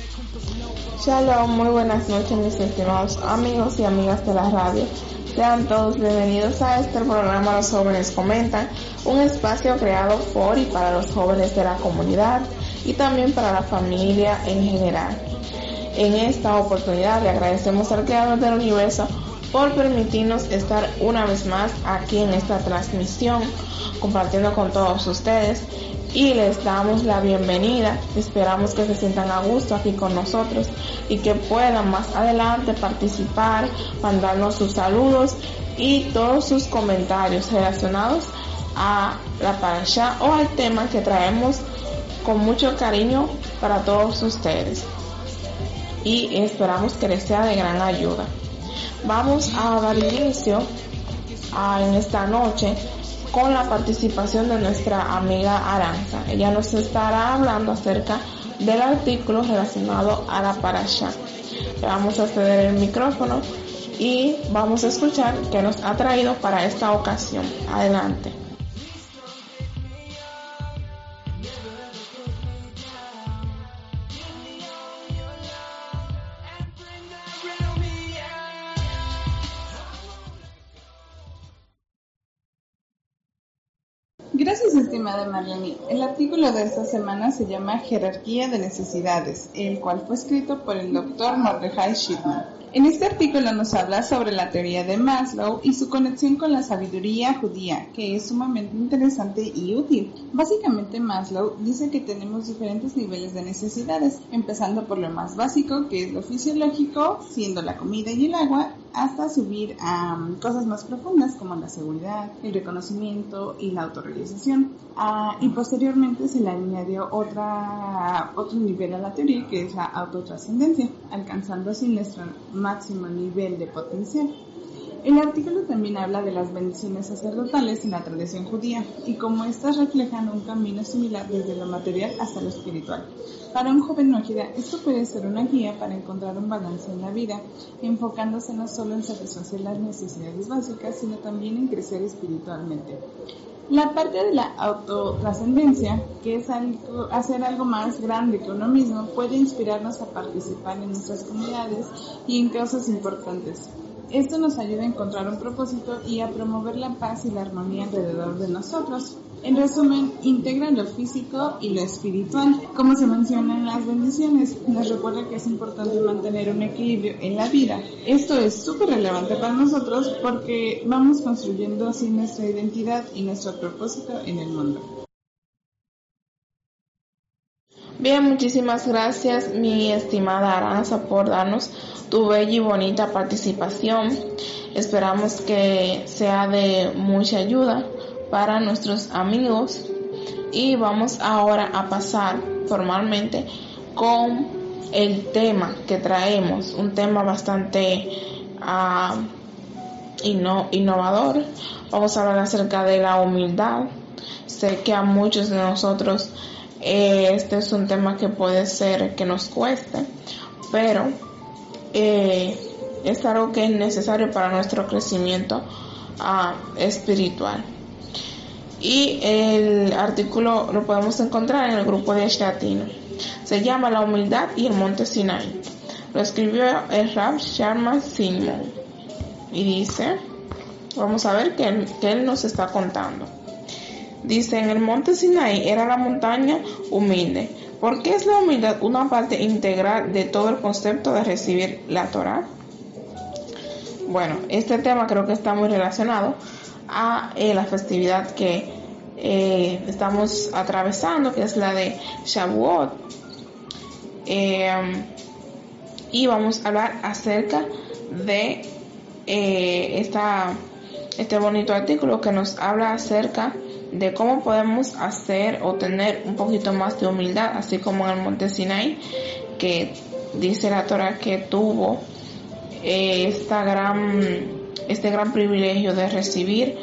Shalom, muy buenas noches mis estimados amigos y amigas de la radio. Sean todos bienvenidos a este programa Los Jóvenes Comentan, un espacio creado por y para los jóvenes de la comunidad y también para la familia en general. En esta oportunidad le agradecemos al Creador del Universo por permitirnos estar una vez más aquí en esta transmisión, compartiendo con todos ustedes, y les damos la bienvenida. Esperamos que se sientan a gusto aquí con nosotros y que puedan más adelante participar, mandarnos sus saludos y todos sus comentarios relacionados a la parashá o al tema que traemos con mucho cariño para todos ustedes, y esperamos que les sea de gran ayuda. Vamos a dar inicio en esta noche con la participación de nuestra amiga Aranza. Ella nos estará hablando acerca del artículo relacionado a la parashá. Le vamos a ceder el micrófono y vamos a escuchar qué nos ha traído para esta ocasión. Adelante. Gracias, estimada Marlene. El artículo de esta semana se llama Jerarquía de Necesidades, el cual fue escrito por el Dr. Mordechai Shitman. En este artículo nos habla sobre la teoría de Maslow y su conexión con la sabiduría judía, que es sumamente interesante y útil. Básicamente, Maslow dice que tenemos diferentes niveles de necesidades, empezando por lo más básico, que es lo fisiológico, siendo la comida y el agua, hasta subir a cosas más profundas como la seguridad, el reconocimiento y la autorrealización. Y posteriormente se le añadió otro nivel a la teoría, que es la autotrascendencia, alcanzando así nuestro máximo nivel de potencial. El artículo también habla de las bendiciones sacerdotales en la tradición judía y cómo éstas reflejan un camino similar desde lo material hasta lo espiritual. Para un joven nójida, esto puede ser una guía para encontrar un balance en la vida, enfocándose no solo en satisfacer las necesidades básicas, sino también en crecer espiritualmente. La parte de la autotrascendencia, que es hacer algo más grande que uno mismo, puede inspirarnos a participar en nuestras comunidades y en causas importantes. Esto nos ayuda a encontrar un propósito y a promover la paz y la armonía alrededor de nosotros. En resumen, integra lo físico y lo espiritual. Como se menciona en las bendiciones, nos recuerda que es importante mantener un equilibrio en la vida. Esto es súper relevante para nosotros porque vamos construyendo así nuestra identidad y nuestro propósito en el mundo. Bien, muchísimas gracias mi estimada Aranza por darnos tu bella y bonita participación. Esperamos que sea de mucha ayuda para nuestros amigos, y vamos ahora a pasar formalmente con el tema que traemos, un tema bastante innovador. Vamos a hablar acerca de la humildad. Sé que a muchos de nosotros este es un tema que puede ser que nos cueste, pero es algo que es necesario para nuestro crecimiento espiritual. Y el artículo lo podemos encontrar en el grupo de Latino. Se llama La humildad y el monte Sinai. Lo escribió el Rab Sharma Simon. Y dice, vamos a ver qué él nos está contando. Dice, en el monte Sinai era la montaña humilde. ¿Por qué es la humildad una parte integral de todo el concepto de recibir la Torá? Bueno, este tema creo que está muy relacionado a la festividad que estamos atravesando, que es la de Shavuot, y vamos a hablar acerca de este bonito artículo que nos habla acerca de cómo podemos hacer o tener un poquito más de humildad, así como en el monte Sinai, que dice la Torá que tuvo este gran privilegio de recibir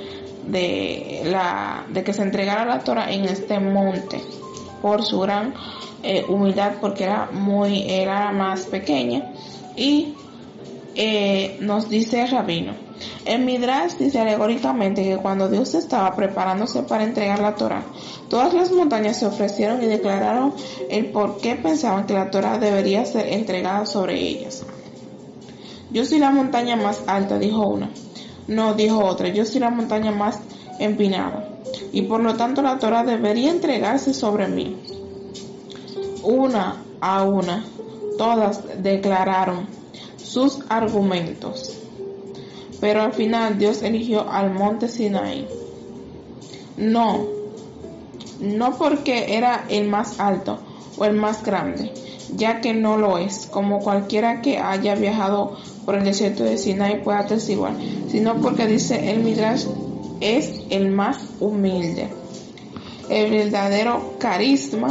de que se entregara la Torá en este monte por su gran humildad, porque era más pequeña. Y nos dice el rabino, El Midrash dice alegóricamente que cuando Dios estaba preparándose para entregar la Torá, todas las montañas se ofrecieron y declararon el por qué pensaban que la Torá debería ser entregada sobre ellas. Yo soy la montaña más alta, dijo una. No, dijo otra, yo soy la montaña más empinada, y por lo tanto la Torá debería entregarse sobre mí. Una a una, todas declararon sus argumentos. Pero al final Dios eligió al monte Sinaí. No porque era el más alto o el más grande, ya que no lo es, como cualquiera que haya viajado por el desierto de Sinaí puede atestiguar, sino porque dice el Midrash es el más humilde. El verdadero carisma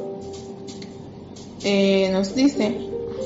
nos dice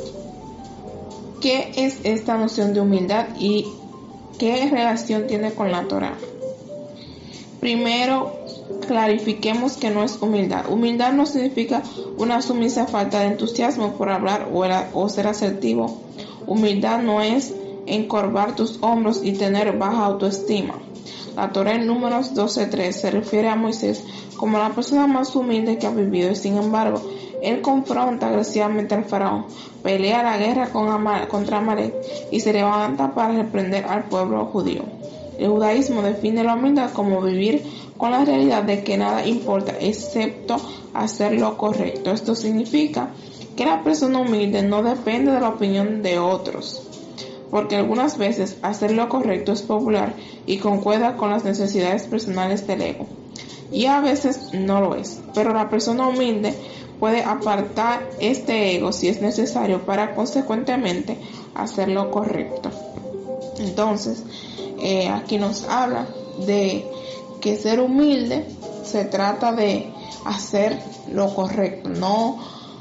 qué es esta noción de humildad y qué relación tiene con la Torá. Primero, clarifiquemos que no es humildad. Humildad no significa una sumisa falta de entusiasmo por hablar o ser asertivo. Humildad no es encorvar tus hombros y tener baja autoestima. La Torá en Números 12:3 se refiere a Moisés como la persona más humilde que ha vivido, y sin embargo, él confronta agresivamente al faraón, pelea la guerra contra Amalek y se levanta para reprender al pueblo judío. El judaísmo define la humildad como vivir con la realidad de que nada importa excepto hacer lo correcto. Esto significa que la persona humilde no depende de la opinión de otros, porque algunas veces hacer lo correcto es popular y concuerda con las necesidades personales del ego, y a veces no lo es. Pero la persona humilde puede apartar este ego si es necesario para consecuentemente hacer lo correcto. Entonces, aquí nos habla de que ser humilde se trata de hacer lo correcto, no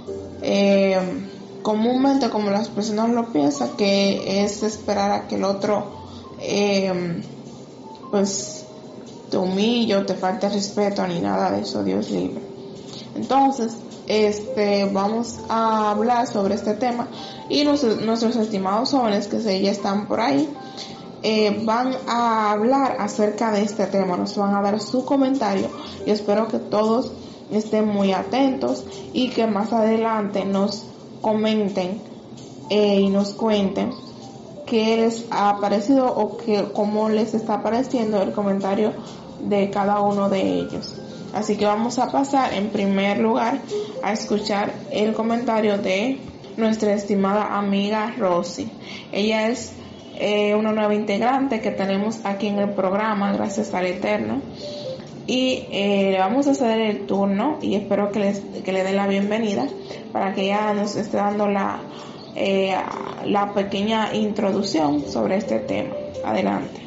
comúnmente como las personas lo piensan, que es esperar a que el otro pues te humille o te falte respeto, ni nada de eso, Dios libre. Entonces, vamos a hablar sobre este tema, y nuestros estimados jóvenes que ya están por ahí van a hablar acerca de este tema, nos van a dar su comentario, y espero que todos estén muy atentos y que más adelante nos comenten y nos cuenten qué les ha parecido o cómo les está pareciendo el comentario de cada uno de ellos. Así que vamos a pasar en primer lugar a escuchar el comentario de nuestra estimada amiga Rosy. Ella es una nueva integrante que tenemos aquí en el programa, gracias al Eterno, y le vamos a ceder el turno, y espero que le den la bienvenida para que ella nos esté dando la pequeña introducción sobre este tema. Adelante.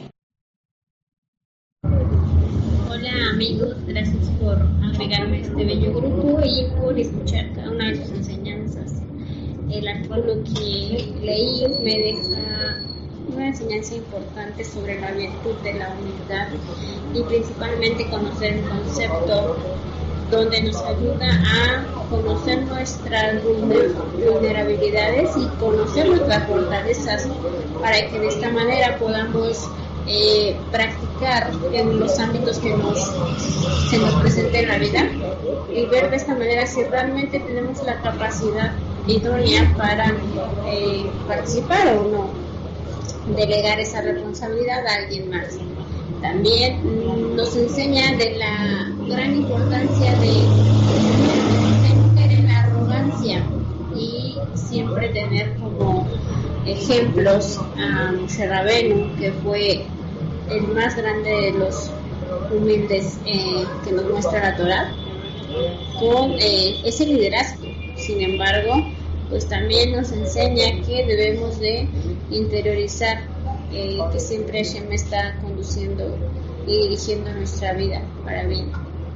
Hola amigos, gracias por agregarme a este bello grupo y por escuchar cada una de sus enseñanzas. El artículo que leí me deja una enseñanza importante sobre la virtud de la humildad, y principalmente conocer el concepto, donde nos ayuda a conocer nuestras vulnerabilidades y conocer nuestras fortalezas, para que de esta manera podamos practicar en los ámbitos que se nos presente en la vida, y ver de esta manera si realmente tenemos la capacidad idónea para participar o no, delegar esa responsabilidad a alguien más. También nos enseña de la gran importancia de no caer en la arrogancia, y siempre tener como ejemplos a Moshe Rabenu, que fue el más grande de los humildes que nos muestra la Torá, con ese liderazgo. Sin embargo, pues también nos enseña que debemos de interiorizar que siempre Hashem está conduciendo y dirigiendo nuestra vida para bien.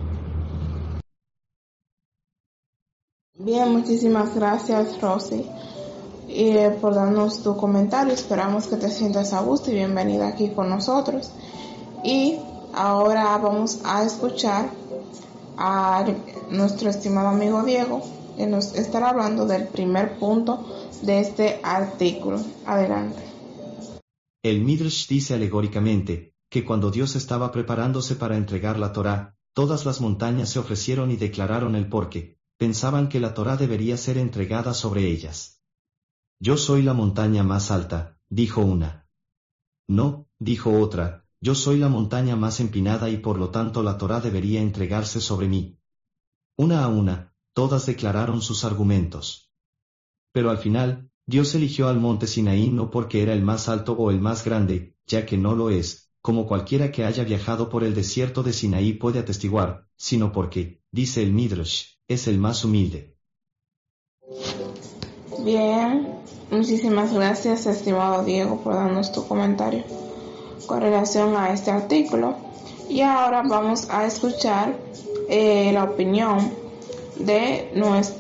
Bien, muchísimas gracias Rosy por darnos tu comentario. Esperamos que te sientas a gusto y bienvenida aquí con nosotros. Y ahora vamos a escuchar a nuestro estimado amigo Diego, que nos estará hablando del primer punto de este artículo. Adelante. El Midrash dice alegóricamente, que cuando Dios estaba preparándose para entregar la Torá, todas las montañas se ofrecieron y declararon el porqué, pensaban que la Torá debería ser entregada sobre ellas. Yo soy la montaña más alta, dijo una. No, dijo otra, yo soy la montaña más empinada y por lo tanto la Torá debería entregarse sobre mí. Una a una, todas declararon sus argumentos. Pero al final, Dios eligió al monte Sinaí no porque era el más alto o el más grande, ya que no lo es, como cualquiera que haya viajado por el desierto de Sinaí puede atestiguar, sino porque, dice el Midrash, es el más humilde. Bien, muchísimas gracias, estimado Diego, por darnos tu comentario con relación a este artículo. Y ahora vamos a escuchar la opinión de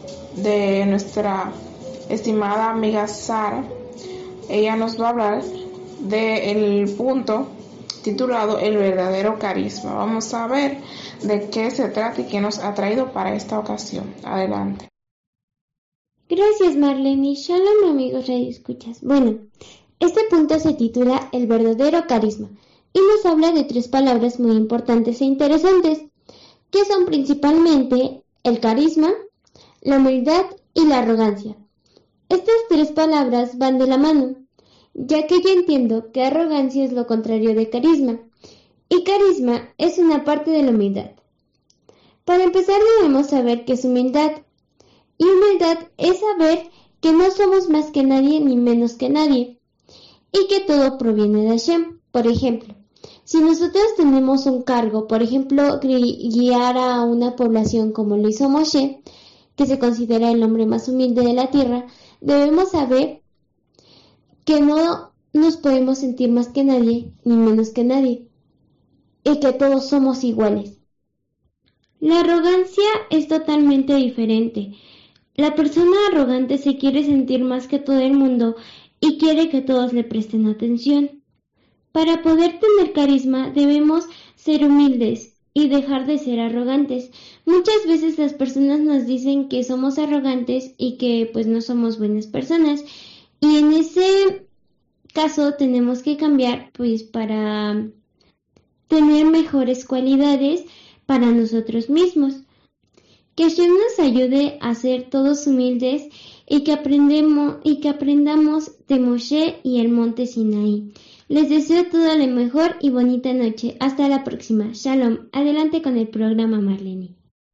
nuestra estimada amiga Sara. Ella nos va a hablar del punto titulado El verdadero carisma. Vamos a ver de qué se trata y qué nos ha traído para esta ocasión. Adelante. Gracias, Marlene. Shalom, amigos radioescuchas. Bueno, este punto se titula El verdadero carisma y nos habla de 3 palabras muy importantes e interesantes, que son principalmente el carisma, la humildad y la arrogancia. Estas 3 palabras van de la mano, ya que yo entiendo que arrogancia es lo contrario de carisma, y carisma es una parte de la humildad. Para empezar debemos saber qué es humildad, y humildad es saber que no somos más que nadie ni menos que nadie, y que todo proviene de Hashem. Por ejemplo, si nosotros tenemos un cargo, por ejemplo, guiar a una población como lo hizo Moshe, que se considera el hombre más humilde de la tierra, debemos saber que no nos podemos sentir más que nadie, ni menos que nadie, y que todos somos iguales. La arrogancia es totalmente diferente. La persona arrogante se quiere sentir más que todo el mundo y quiere que todos le presten atención. Para poder tener carisma debemos ser humildes y dejar de ser arrogantes. Muchas veces las personas nos dicen que somos arrogantes y que pues no somos buenas personas, y en ese caso tenemos que cambiar pues para tener mejores cualidades para nosotros mismos. Que Hashem nos ayude a ser todos humildes y que aprendamos de Moshe y el monte Sinaí. Les deseo todo lo mejor y bonita noche. Hasta la próxima. Shalom. Adelante con el programa, Marlene.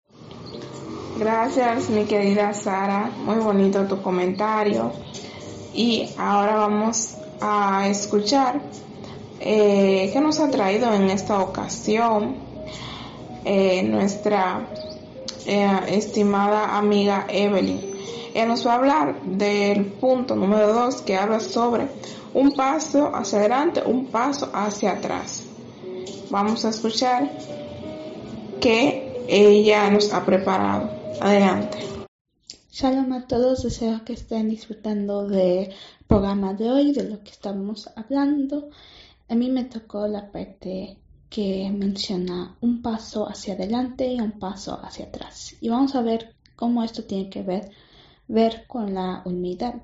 Gracias, mi querida Sara. Muy bonito tu comentario. Y ahora vamos a escuchar qué nos ha traído en esta ocasión nuestra estimada amiga Evelyn. Ella nos va a hablar del punto número 2, que habla sobre un paso hacia adelante, un paso hacia atrás. Vamos a escuchar qué ella nos ha preparado. Adelante. Shalom a todos, deseo que estén disfrutando del programa de hoy, de lo que estamos hablando. A mí me tocó la parte que menciona un paso hacia adelante y un paso hacia atrás. Y vamos a ver cómo esto tiene que ver con la humildad.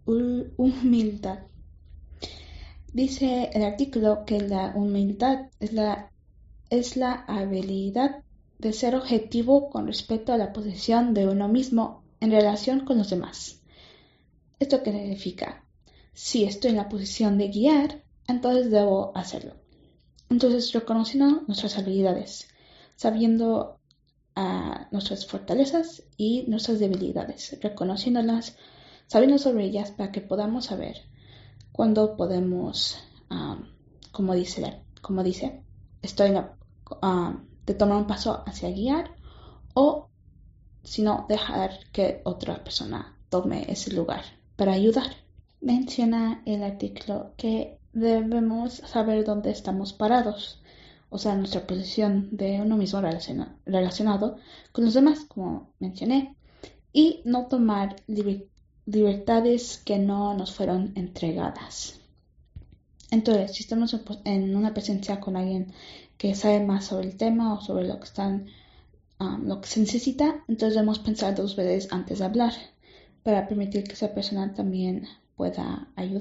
Dice el artículo que la humildad es la habilidad de ser objetivo con respecto a la posición de uno mismo en relación con los demás. ¿Esto qué significa? Si estoy en la posición de guiar, entonces debo hacerlo. Entonces, reconociendo nuestras habilidades, sabiendo nuestras fortalezas y nuestras debilidades, reconociéndolas, sabiendo sobre ellas para que podamos saber cuándo podemos, como dice, estoy de tomar un paso hacia guiar, o si no, dejar que otra persona tome ese lugar para ayudar. Menciona el artículo que debemos saber dónde estamos parados, o sea, nuestra posición de uno mismo relacionado con los demás, como mencioné, y no tomar libertades que no nos fueron entregadas. Entonces, si estamos en una presencia con alguien que sabe más sobre el tema o sobre lo que se necesita, entonces debemos pensar 2 veces antes de hablar, para permitir que esa persona también pueda ayudar.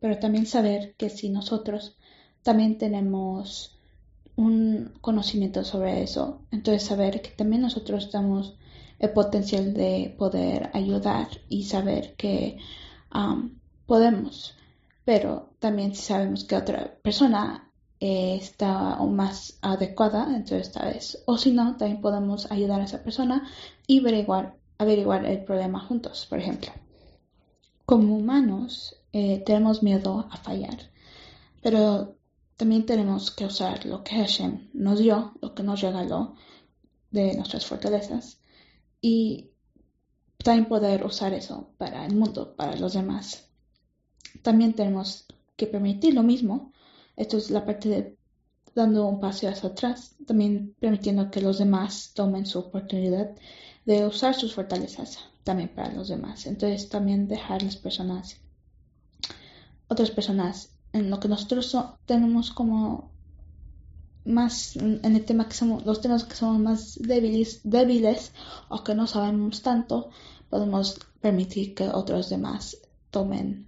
pero también saber que si nosotros también tenemos un conocimiento sobre eso, entonces saber que también nosotros tenemos el potencial de poder ayudar y saber que podemos, pero también si sabemos que otra persona está aún más adecuada, entonces esta vez, o si no, también podemos ayudar a esa persona y averiguar el problema juntos. Por ejemplo, como humanos tenemos miedo a fallar, pero también tenemos que usar lo que Hashem nos dio, lo que nos regaló de nuestras fortalezas, y también poder usar eso para el mundo, para los demás. También tenemos que permitir lo mismo. Esto es la parte de dando un paso hacia atrás, también permitiendo que los demás tomen su oportunidad de usar sus fortalezas también para los demás. Entonces también dejar otras personas, en lo que nosotros tenemos como más, en el tema que somos, los temas que somos más débiles o que no sabemos tanto, podemos permitir que otros demás tomen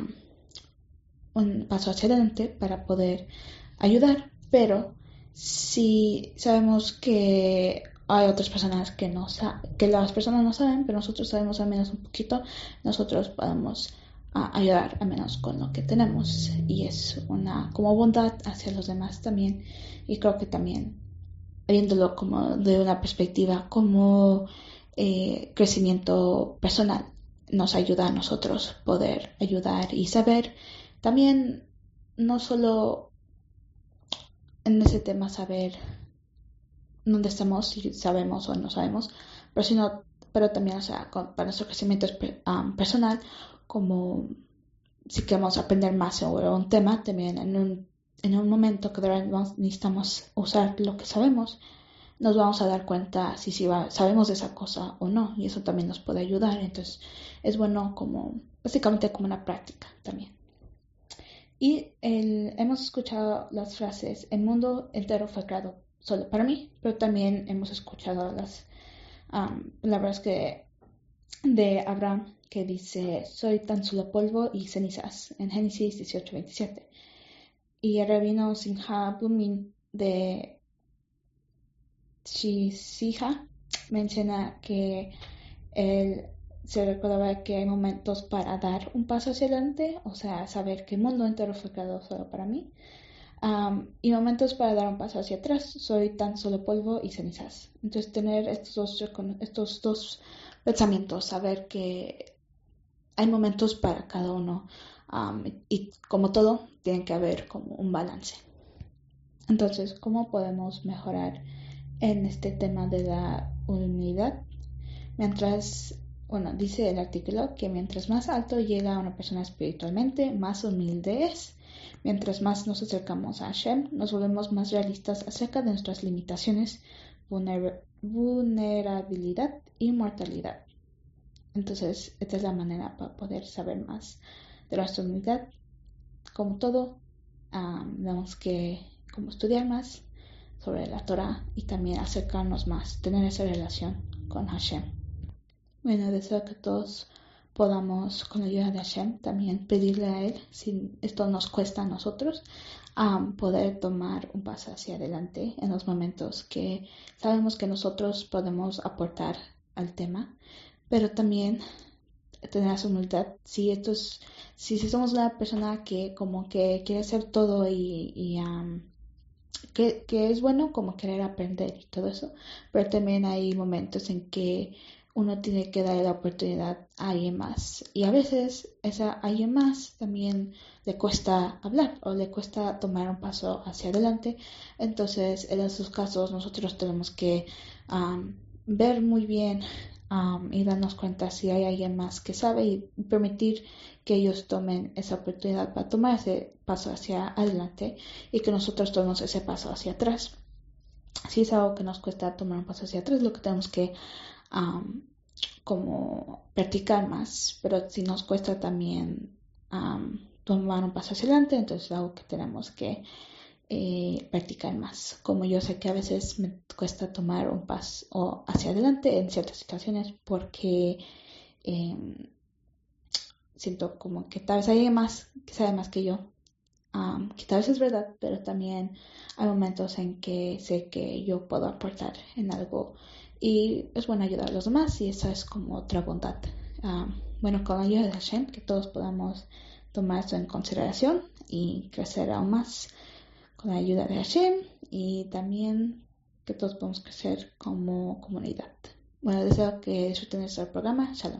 un paso hacia adelante para poder ayudar. Pero si sabemos que hay otras personas que las personas no saben, pero nosotros sabemos al menos un poquito, nosotros podemos ayudar al menos con lo que tenemos, y es una como bondad hacia los demás también. Y creo que también viéndolo como de una perspectiva como crecimiento personal, nos ayuda a nosotros poder ayudar y saber también, no solo en ese tema saber dónde estamos, si sabemos o no sabemos, pero también, o sea, para nuestro crecimiento personal, como si queremos aprender más sobre un tema, también en un momento que de verdad necesitamos usar lo que sabemos, nos vamos a dar cuenta si sabemos de esa cosa o no, y eso también nos puede ayudar. Entonces es bueno básicamente como una práctica también. Y hemos escuchado las frases: el mundo entero fue creado solo para mí, pero también hemos escuchado las palabras de Abraham, que dice: soy tan solo polvo y cenizas, en Génesis 18:27. Y el rabino Simcha Blooming de Chisija menciona que él se recordaba que hay momentos para dar un paso hacia adelante, o sea, saber que el mundo entero fue creado solo para mí, y momentos para dar un paso hacia atrás: soy tan solo polvo y cenizas. Entonces tener estos dos pensamientos, saber que hay momentos para cada uno, y como todo, tiene que haber como un balance. Entonces, ¿cómo podemos mejorar en este tema de la humildad? Dice el artículo que mientras más alto llega una persona espiritualmente, más humilde es. Mientras más nos acercamos a Hashem, nos volvemos más realistas acerca de nuestras limitaciones, vulnerabilidad y mortalidad. Entonces, esta es la manera para poder saber más de nuestra humildad. Como todo, tenemos que estudiar más sobre la Torah y también acercarnos más, tener esa relación con Hashem. Bueno, deseo que todos podamos, con la ayuda de Hashem, también pedirle a Él, si esto nos cuesta a nosotros, poder tomar un paso hacia adelante en los momentos que sabemos que nosotros podemos aportar al tema, pero también tener esa humildad. Si somos una persona que como que quiere hacer todo y que es bueno como querer aprender y todo eso, pero también hay momentos en que uno tiene que dar la oportunidad a alguien más, y a veces a alguien más también le cuesta hablar o le cuesta tomar un paso hacia adelante. Entonces, en esos casos nosotros tenemos que ver muy bien y darnos cuenta si hay alguien más que sabe, y permitir que ellos tomen esa oportunidad para tomar ese paso hacia adelante y que nosotros tomemos ese paso hacia atrás. Si es algo que nos cuesta tomar un paso hacia atrás, lo que tenemos que como practicar más, pero si nos cuesta también tomar un paso hacia adelante, entonces es algo que tenemos que practicar más. Como yo sé que a veces me cuesta tomar un paso hacia adelante en ciertas situaciones porque siento como que tal vez hay alguien más que sabe más que yo, que tal vez es verdad, pero también hay momentos en que sé que yo puedo aportar en algo y es bueno ayudar a los demás y eso es como otra bondad. Bueno, con la ayuda de Hashem, que todos podamos tomar esto en consideración y crecer aún más con la ayuda de Hashem y también que todos podamos crecer como comunidad. Bueno, deseo que disfruten de este programa. Shalom.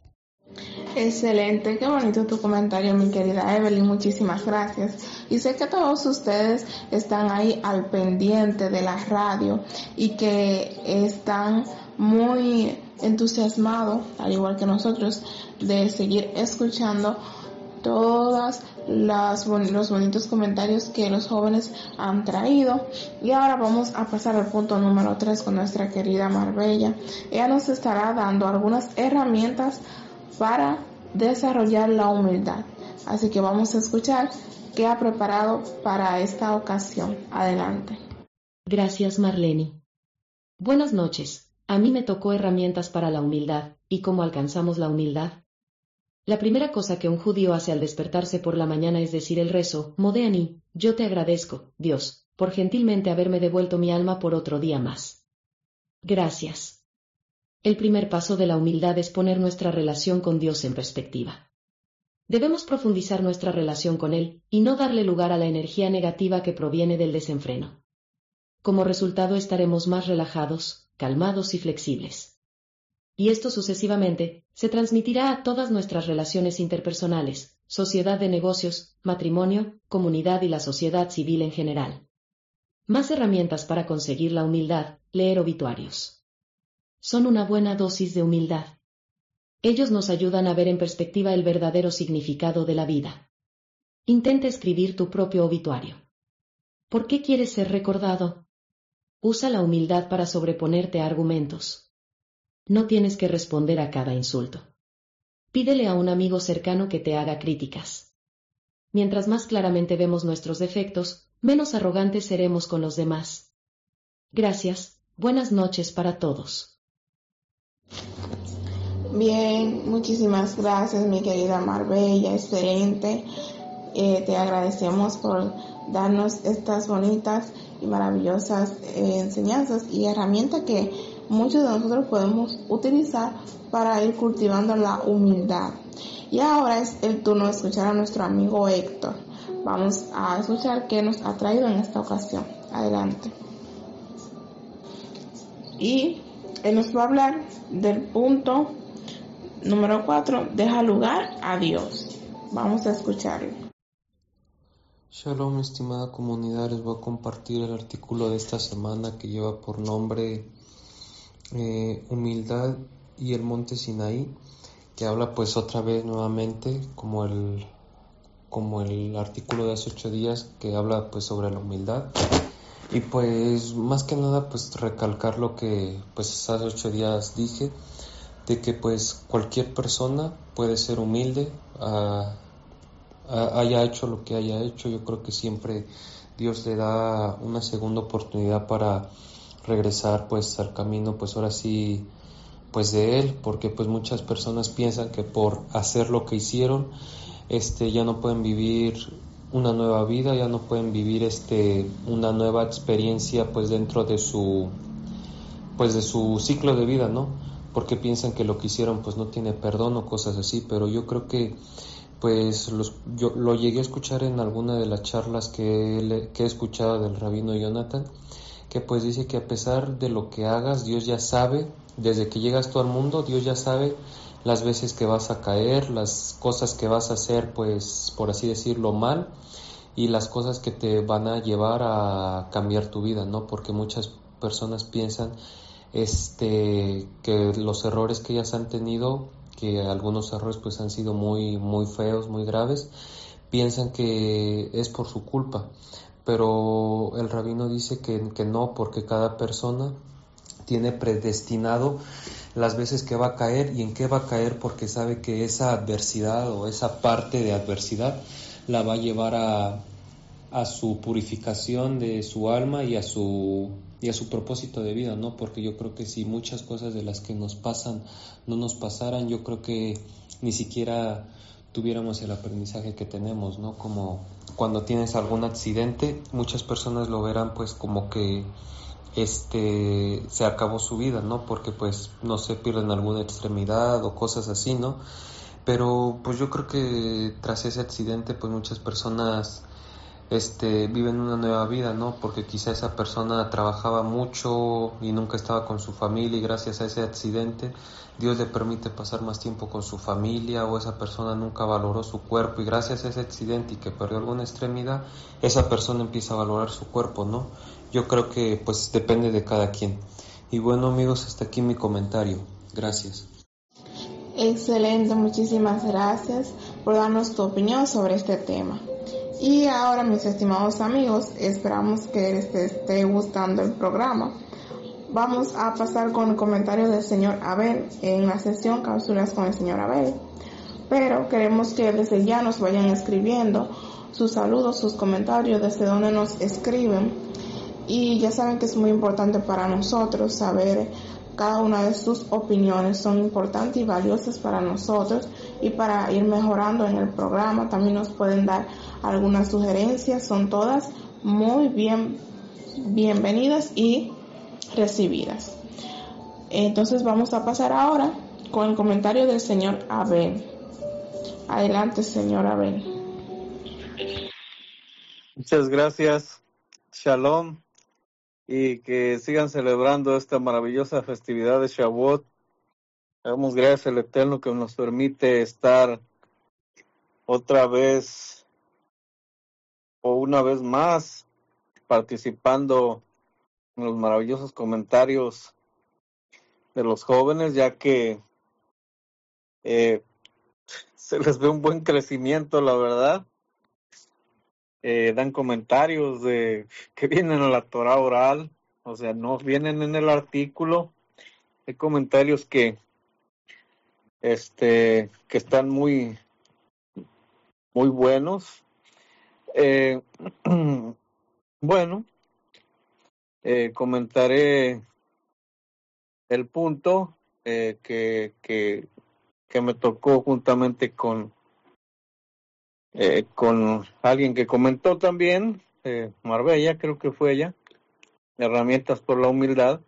Excelente, qué bonito tu comentario, mi querida Evelyn, muchísimas gracias. Y sé que todos ustedes están ahí al pendiente de la radio y que están muy entusiasmados, al igual que nosotros, de seguir escuchando todos los bonitos comentarios que los jóvenes han traído. Y ahora vamos a pasar al punto número 3 con nuestra querida Marbella. Ella nos estará dando algunas herramientas para desarrollar la humildad. Así que vamos a escuchar qué ha preparado para esta ocasión. Adelante. Gracias, Marlene. Buenas noches. A mí me tocó herramientas para la humildad. ¿Y cómo alcanzamos la humildad? La primera cosa que un judío hace al despertarse por la mañana es decir el rezo, Modeani, yo te agradezco, Dios, por gentilmente haberme devuelto mi alma por otro día más. Gracias. El primer paso de la humildad es poner nuestra relación con Dios en perspectiva. Debemos profundizar nuestra relación con Él, y no darle lugar a la energía negativa que proviene del desenfreno. Como resultado estaremos más relajados, calmados y flexibles. Y esto sucesivamente se transmitirá a todas nuestras relaciones interpersonales, sociedad de negocios, matrimonio, comunidad y la sociedad civil en general. Más herramientas para conseguir la humildad, leer obituarios. Son una buena dosis de humildad. Ellos nos ayudan a ver en perspectiva el verdadero significado de la vida. Intenta escribir tu propio obituario. ¿Por qué quieres ser recordado? Usa la humildad para sobreponerte a argumentos. No tienes que responder a cada insulto. Pídele a un amigo cercano que te haga críticas. Mientras más claramente vemos nuestros defectos, menos arrogantes seremos con los demás. Gracias, buenas noches para todos. Bien, muchísimas gracias, mi querida Marbella, excelente. Te agradecemos por darnos estas bonitas y maravillosas enseñanzas y herramientas que muchos de nosotros podemos utilizar para ir cultivando la humildad. Y ahora es el turno de escuchar a nuestro amigo Héctor. Vamos a escuchar qué nos ha traído en esta ocasión. Adelante. Y él nos va a hablar del punto número 4, deja lugar a Dios. Vamos a escucharlo. Shalom, estimada comunidad, les voy a compartir el artículo de esta semana que lleva por nombre Humildad y el Monte Sinaí, que habla pues otra vez nuevamente como el artículo de hace 8 días que habla pues sobre la humildad. Y pues más que nada pues recalcar lo que pues hace 8 días dije, de que pues cualquier persona puede ser humilde, haya hecho lo que haya hecho. Yo creo que siempre Dios le da una segunda oportunidad para regresar pues al camino, pues ahora sí, pues de Él, porque pues muchas personas piensan que por hacer lo que hicieron, ya no pueden vivir una nueva vida, ya no pueden vivir una nueva experiencia pues dentro de su ciclo de vida, ¿no? Porque piensan que lo que hicieron pues no tiene perdón o cosas así. Pero yo creo que pues yo lo llegué a escuchar en alguna de las charlas que he escuchado del rabino Jonathan, que pues dice que a pesar de lo que hagas, Dios ya sabe, desde que llegas tú al mundo, Dios ya sabe las veces que vas a caer, las cosas que vas a hacer, pues por así decirlo, mal, y las cosas que te van a llevar a cambiar tu vida, ¿no? Porque muchas personas piensan que los errores que ellas han tenido, que algunos errores pues han sido muy, muy feos, muy graves, piensan que es por su culpa. Pero el rabino dice que no, porque cada persona tiene predestinado las veces que va a caer y en qué va a caer, porque sabe que esa adversidad o esa parte de adversidad la va a llevar a su purificación de su alma y a su propósito de vida, ¿no? Porque yo creo que si muchas cosas de las que nos pasan no nos pasaran, yo creo que ni siquiera tuviéramos el aprendizaje que tenemos, ¿no? Como cuando tienes algún accidente, muchas personas lo verán pues como que se acabó su vida, ¿no? Porque pues no se pierden alguna extremidad o cosas así, ¿no? Pero pues yo creo que tras ese accidente pues muchas personas viven una nueva vida, ¿no? Porque quizá esa persona trabajaba mucho y nunca estaba con su familia, y gracias a ese accidente Dios le permite pasar más tiempo con su familia, o esa persona nunca valoró su cuerpo y gracias a ese accidente y que perdió alguna extremidad, esa persona empieza a valorar su cuerpo, ¿no? Yo creo que pues depende de cada quien. Y bueno, amigos, hasta aquí mi comentario. Gracias. Excelente, muchísimas gracias por darnos tu opinión sobre este tema. Y ahora, mis estimados amigos, esperamos que les esté gustando el programa. Vamos a pasar con el comentario del señor Abel en la sesión Cápsulas con el señor Abel. Pero queremos que desde ya nos vayan escribiendo sus saludos, sus comentarios, desde donde nos escriben. Y ya saben que es muy importante para nosotros saber cada una de sus opiniones, son importantes y valiosas para nosotros y para ir mejorando en el programa. También nos pueden dar algunas sugerencias, son todas muy bienvenidas y recibidas. Entonces vamos a pasar ahora con el comentario del señor Abel. Adelante, señor Abel. Muchas gracias. Shalom. Y que sigan celebrando esta maravillosa festividad de Shavuot. Damos gracias al Eterno que nos permite estar otra vez o una vez más participando en los maravillosos comentarios de los jóvenes, ya que se les ve un buen crecimiento, la verdad. Dan comentarios de que vienen a la Torah oral, o sea, no vienen en el artículo. Hay comentarios que están muy buenos. Bueno, comentaré el punto que me tocó juntamente con alguien que comentó también, Marbella, creo que fue ella, herramientas por la humildad.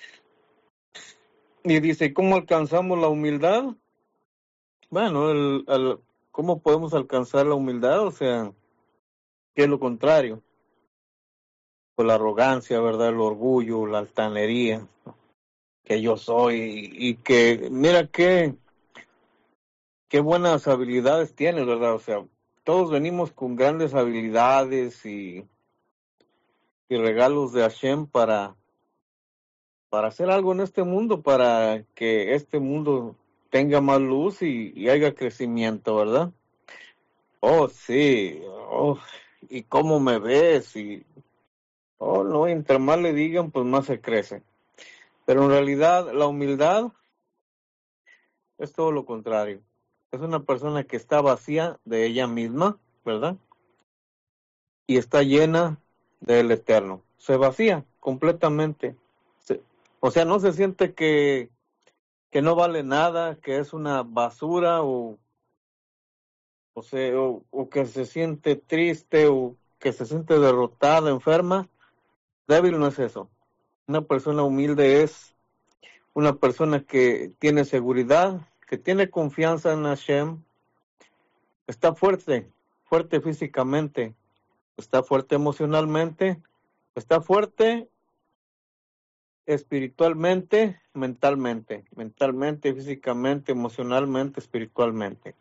Y dice, ¿cómo alcanzamos la humildad? Bueno, ¿cómo podemos alcanzar la humildad? O sea, ¿qué es lo contrario? Pues la arrogancia, ¿verdad? El orgullo, la altanería, que yo soy, y que, mira qué buenas habilidades tienes, ¿verdad? O sea, todos venimos con grandes habilidades y regalos de Hashem para hacer algo en este mundo, para que este mundo tenga más luz y haya crecimiento, ¿verdad? Oh, sí, oh, y cómo me ves, y oh, no, entre más le digan, pues más se crece. Pero en realidad la humildad es todo lo contrario. Es una persona que está vacía de ella misma, ¿verdad? Y está llena del Eterno. Se vacía completamente. O sea, no se siente que no vale nada, que es una basura, o que se siente triste, o que se siente derrotada, enferma. Débil no es eso. Una persona humilde es una persona que tiene seguridad, que tiene confianza en Hashem, está fuerte físicamente, está fuerte emocionalmente, está fuerte espiritualmente, mentalmente, físicamente, emocionalmente, espiritualmente.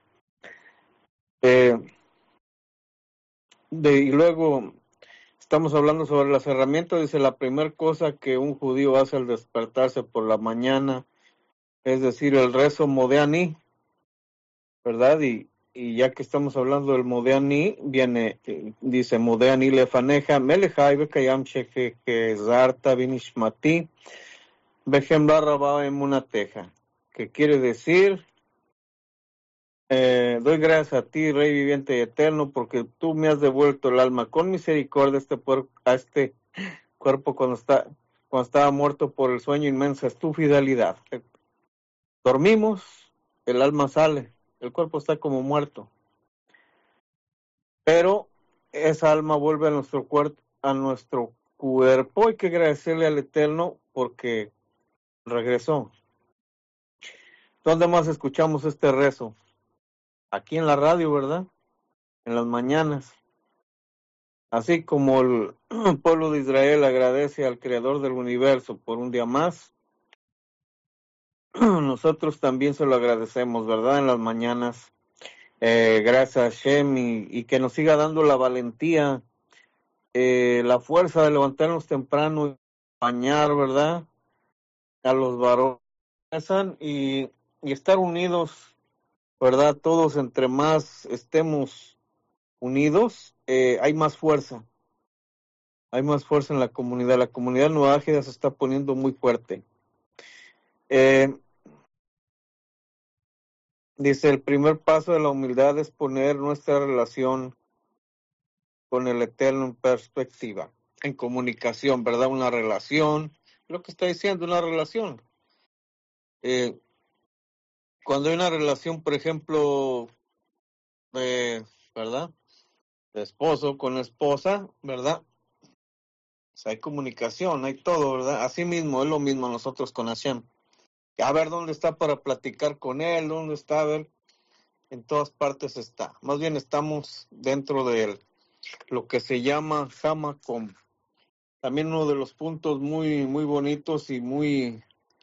Y luego estamos hablando sobre las herramientas. Dice, la primera cosa que un judío hace al despertarse por la mañana, es decir, el rezo Modeani, ¿verdad? Y ya que estamos hablando del Modeani, dice, Modeani lefaneja, melechai bekayam sheke zarta binishmati, bejemla rabá emunateja, que quiere decir, doy gracias a ti, Rey viviente y eterno, porque tú me has devuelto el alma con misericordia a este cuerpo cuando estaba muerto por el sueño inmenso, es tu fidelidad. Dormimos, el alma sale, el cuerpo está como muerto, pero esa alma vuelve a nuestro cuerpo, hay que agradecerle al Eterno porque regresó. ¿Dónde más escuchamos este rezo? Aquí en la radio, ¿verdad? En las mañanas. Así como el pueblo de Israel agradece al Creador del universo por un día más, nosotros también se lo agradecemos, ¿verdad? En las mañanas. Gracias a Hashem y que nos siga dando la valentía, la fuerza de levantarnos temprano y bañar, ¿verdad? A los varones y estar unidos, ¿verdad? Todos entre más estemos unidos, hay más fuerza. Hay más fuerza en la comunidad. La comunidad Nueva Ágida se está poniendo muy fuerte. Dice, el primer paso de la humildad es poner nuestra relación con el Eterno en perspectiva, en comunicación, ¿verdad? Una relación, lo que está diciendo, una relación. Cuando hay una relación, por ejemplo, ¿verdad? De esposo con esposa, ¿verdad? O sea, hay comunicación, hay todo, ¿verdad? Así mismo, es lo mismo nosotros con Hashem. A ver dónde está para platicar con él, dónde está, a ver, en todas partes está. Más bien estamos dentro de él, lo que se llama Hamakom. También uno de los puntos muy, muy bonitos y muy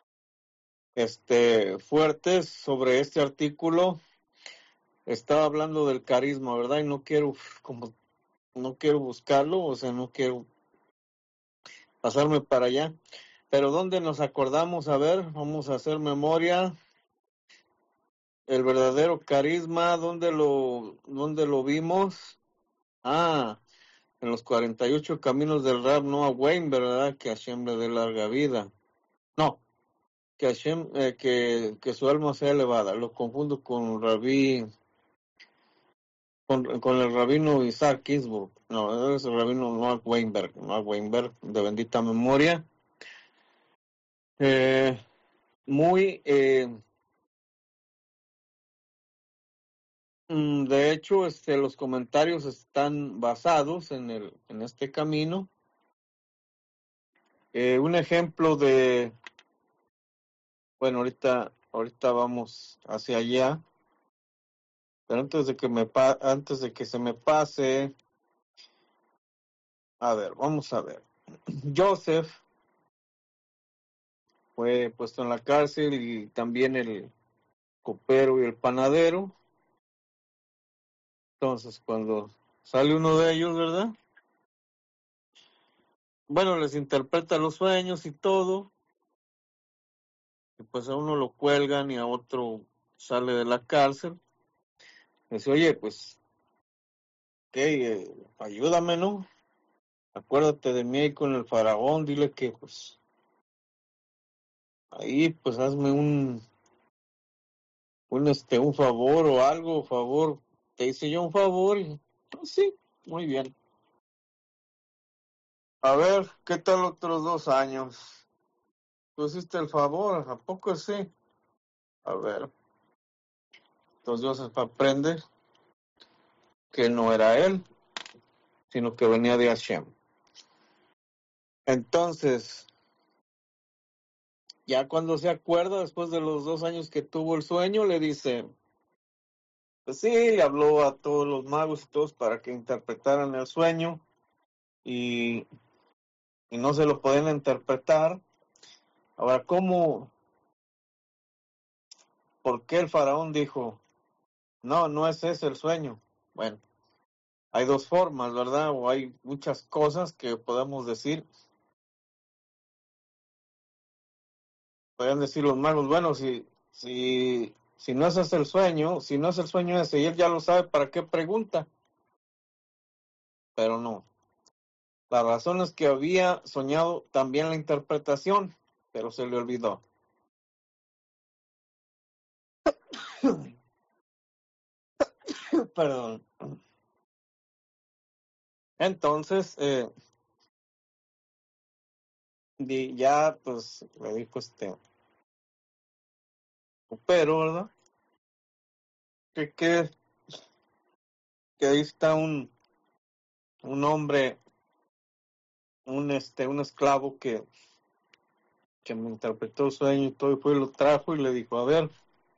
fuertes sobre este artículo, estaba hablando del carisma, ¿verdad? Y no quiero buscarlo, o sea, no quiero pasarme para allá. Pero ¿dónde nos acordamos? A ver, vamos a hacer memoria. El verdadero carisma, ¿dónde lo vimos? Ah, en los 48 caminos del Rab Noah Wayne, ¿verdad? Que Hashem le dé larga vida. No, que Hashem, que su alma sea elevada. Lo confundo con con el rabino Isaac Ginsburg. No, es el rabino Noah Weinberg, de bendita memoria. Muy, de hecho, los comentarios están basados en este camino. Un ejemplo bueno, ahorita vamos hacia allá, pero antes de que se me pase, a ver, vamos a ver. Joseph fue puesto en la cárcel y también el copero y el panadero. Entonces, cuando sale uno de ellos, ¿verdad? Bueno, les interpreta los sueños y todo. Y pues a uno lo cuelgan y a otro sale de la cárcel. Dice, oye, pues, ¿qué? Ayúdame, ¿no? Acuérdate de mí ahí con el faraón, dile que, pues, ahí, pues, hazme un favor o algo, favor. Te hice yo un favor y, pues, sí, muy bien. A ver, ¿qué tal otros 2 años? ¿Tú hiciste el favor? ¿A poco sí? A ver. Entonces Joseph aprende que no era él, sino que venía de Hashem. Entonces, ya cuando se acuerda, después de los 2 años que tuvo el sueño, le dice, pues sí, le habló a todos los magos y todos para que interpretaran el sueño y no se lo podían interpretar. Ahora, ¿por qué el faraón dijo, no es ese el sueño? Bueno, hay 2 formas, ¿verdad? O hay muchas cosas que podemos decir. Podrían decir los magos, bueno, si no ese es el sueño, si no es el sueño ese y él ya lo sabe, ¿para qué pregunta? Pero no. La razón es que había soñado también la interpretación, pero se le olvidó. Perdón. Entonces, ya pues le dijo pero, ¿verdad? que ahí está un hombre, un esclavo que me interpretó el sueño y todo, y fue y lo trajo y le dijo, a ver,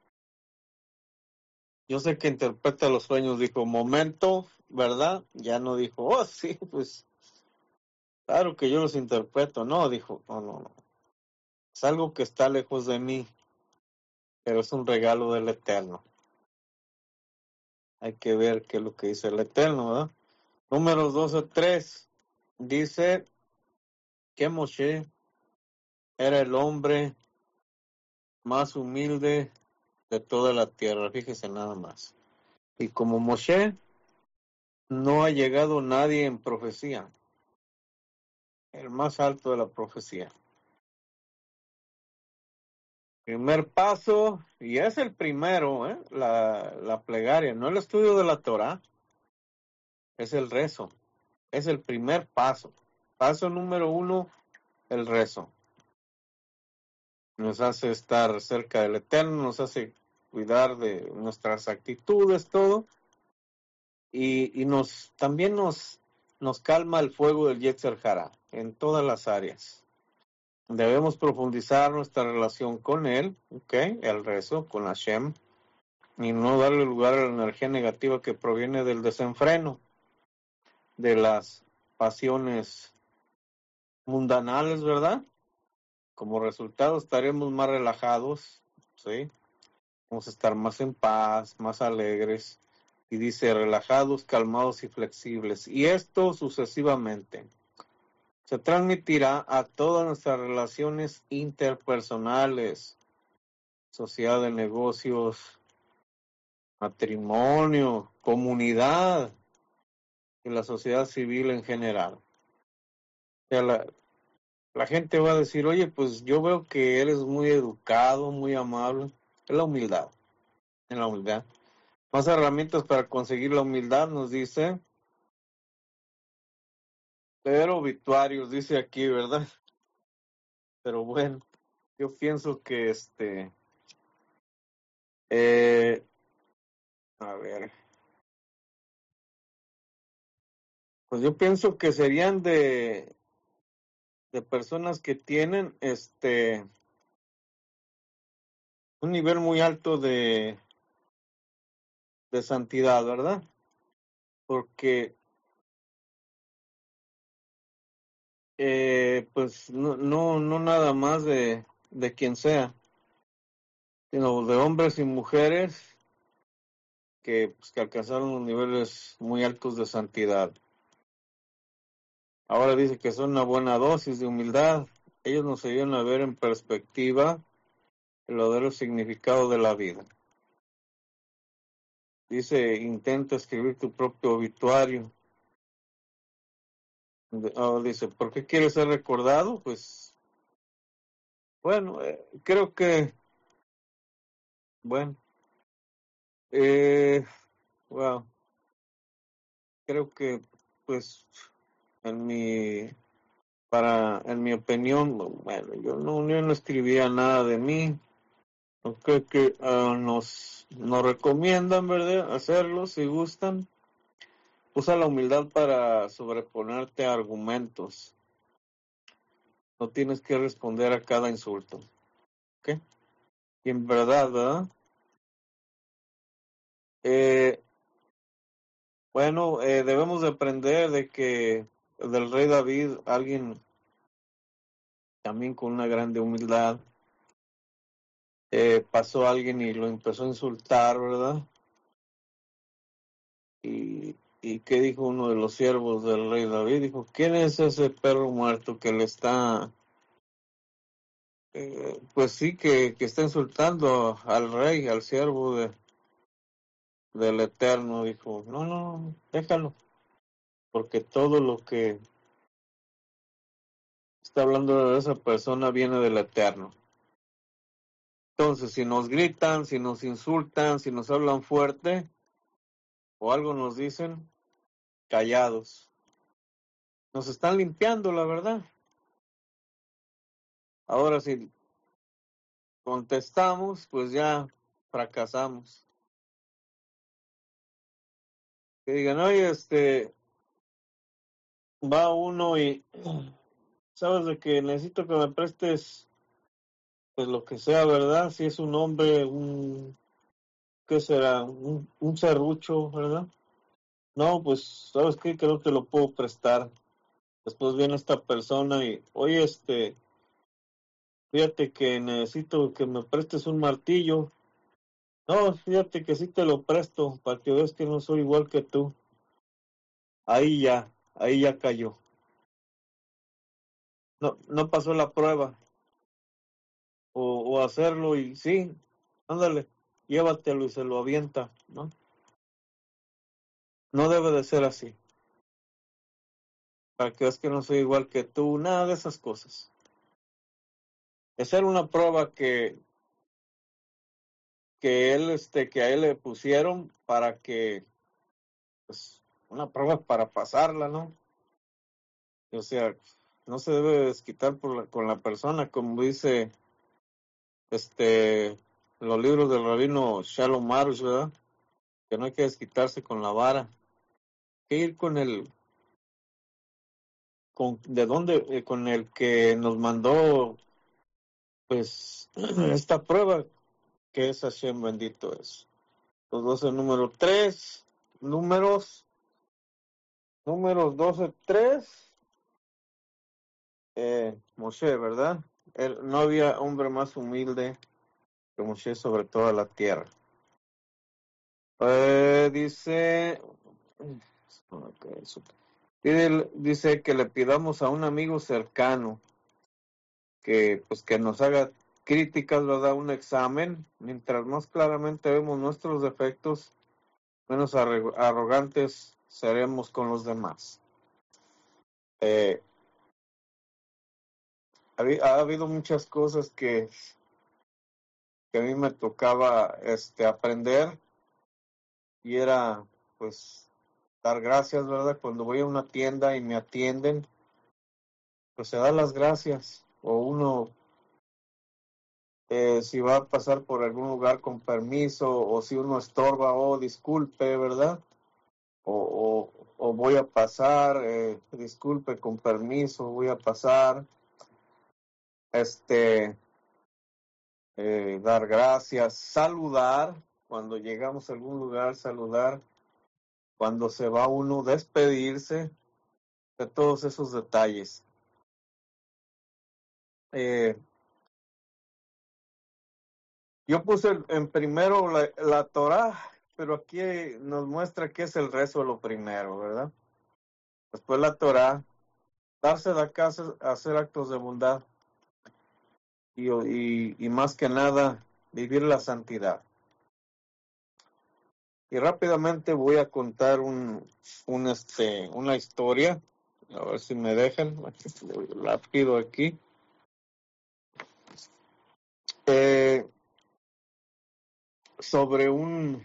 yo sé que interpreta los sueños, dijo, momento, ¿verdad? Ya no dijo, oh, sí, pues, claro que yo los interpreto, no, dijo, no, es algo que está lejos de mí, pero es un regalo del Eterno. Hay que ver qué es lo que dice el Eterno, ¿verdad? Números 12:3 dice que Moshe era el hombre más humilde de toda la tierra, fíjese nada más. Y como Moshe, no ha llegado nadie en profecía, el más alto de la profecía. Primer paso, y es el primero, la plegaria, no el estudio de la Torah, es el rezo, es el primer paso. Paso número 1, el rezo. Nos hace estar cerca del Eterno, nos hace cuidar de nuestras actitudes, todo, y también nos calma el fuego del Yetzer Hara en todas las áreas. Debemos profundizar nuestra relación con Él, el rezo, con Hashem, y no darle lugar a la energía negativa que proviene del desenfreno, de las pasiones mundanales, ¿verdad? Como resultado estaremos más relajados, ¿sí? Vamos a estar más en paz, más alegres, y dice relajados, calmados y flexibles, y esto sucesivamente se transmitirá a todas nuestras relaciones interpersonales, sociedad de negocios, matrimonio, comunidad y la sociedad civil en general. O sea, la gente va a decir, oye, pues yo veo que eres muy educado, muy amable. Es la humildad, en la humildad. Más herramientas para conseguir la humildad, nos dice. Leer obituarios, dice aquí, ¿verdad? Pero bueno, yo pienso que a ver, pues yo pienso que serían de personas que tienen un nivel muy alto de santidad, ¿verdad? Porque pues no nada más de quien sea, sino de hombres y mujeres que alcanzaron unos niveles muy altos de santidad. Ahora dice que son una buena dosis de humildad. Ellos nos ayudan a ver en perspectiva el verdadero significado de la vida. Dice, intenta escribir tu propio obituario. Dice, ¿por qué quieres ser recordado? Pues, bueno, creo que, bueno, wow, creo que, pues, en mi opinión, bueno, yo no escribía nada de mí. Creo que nos recomiendan, ¿verdad? Hacerlo si gustan. Usa la humildad para sobreponerte a argumentos. No tienes que responder a cada insulto. ¿Ok? Y en verdad, ¿verdad? Bueno, debemos de aprender de que del rey David, alguien también con una grande humildad, pasó a alguien y lo empezó a insultar, ¿verdad? ¿Y qué dijo uno de los siervos del rey David? Dijo, ¿quién es ese perro muerto que le está, pues sí, que está insultando al rey, al siervo del Eterno? Dijo, no, déjalo, porque todo lo que está hablando de esa persona viene del Eterno. Entonces, si nos gritan, si nos insultan, si nos hablan fuerte, o algo nos dicen, callados. Nos están limpiando, la verdad. Ahora, si contestamos, pues ya fracasamos. Que digan, oye, va uno y sabes de que necesito que me prestes, pues lo que sea, ¿verdad? Si es un hombre, ¿qué será? Un serrucho, ¿verdad? No, pues, ¿sabes qué? Que no te lo puedo prestar. Después viene esta persona y, oye, fíjate que necesito que me prestes un martillo. No, fíjate que sí te lo presto, para que veas que no soy igual que tú. Ahí ya cayó. No pasó la prueba. O hacerlo y sí, ándale, llévatelo y se lo avienta, ¿no? No debe de ser así. Para que veas que no soy igual que tú, nada de esas cosas. Esa era una prueba que que a él le pusieron para que, pues, una prueba para pasarla, ¿no? O sea, no se debe desquitar con la persona, como dice, los libros del rabino Shalom Marush, ¿verdad? Que no hay que desquitarse con la vara, hay que ir con el que nos mandó, pues, esta prueba, que es Hashem, bendito es. Los 12, número 3, números 12, 3, Moshe, ¿verdad? No había hombre más humilde que Moshe sobre toda la tierra. Dice que le pidamos a un amigo cercano que nos haga críticas, ¿verdad? Un examen. Mientras más claramente vemos nuestros defectos, menos arrogantes seremos con los demás. Ha habido muchas cosas que a mí me tocaba aprender, y era, pues, dar gracias, ¿verdad? Cuando voy a una tienda y me atienden, pues se da las gracias. O uno, si va a pasar por algún lugar con permiso, o si uno estorba, disculpe, ¿verdad? O voy a pasar, disculpe, con permiso, voy a pasar. Dar gracias, saludar, cuando llegamos a algún lugar, saludar, cuando se va uno, despedirse, de todos esos detalles. Yo puse en primero la Torah, pero aquí nos muestra que es el rezo lo primero, ¿verdad? Después la Torah, darse de casa, hacer actos de bondad y más que nada vivir la santidad. Y rápidamente voy a contar una historia, a ver si me dejan, la pido aquí. Sobre un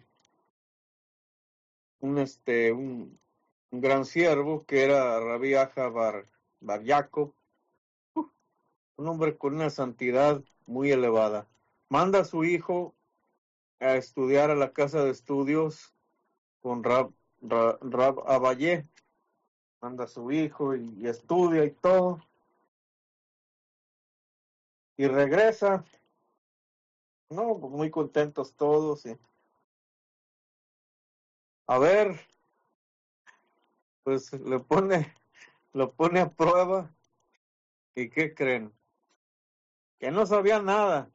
gran siervo que era Rabbi Aja Bar Jacob, un hombre con una santidad muy elevada. Manda a su hijo a estudiar a la casa de estudios con Rab Abayé. Manda a su hijo y estudia y todo. Y regresa, no, muy contentos todos. A ver, pues lo pone a prueba. ¿Y qué creen? Que no sabía nada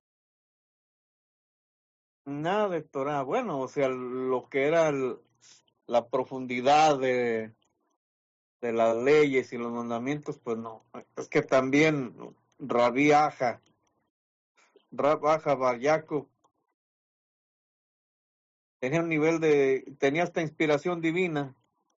de Torah. Bueno, o sea, lo que era la profundidad de las leyes y los mandamientos, pues no. Es que también Rabbi Aja Bar Jacob tenía esta inspiración divina.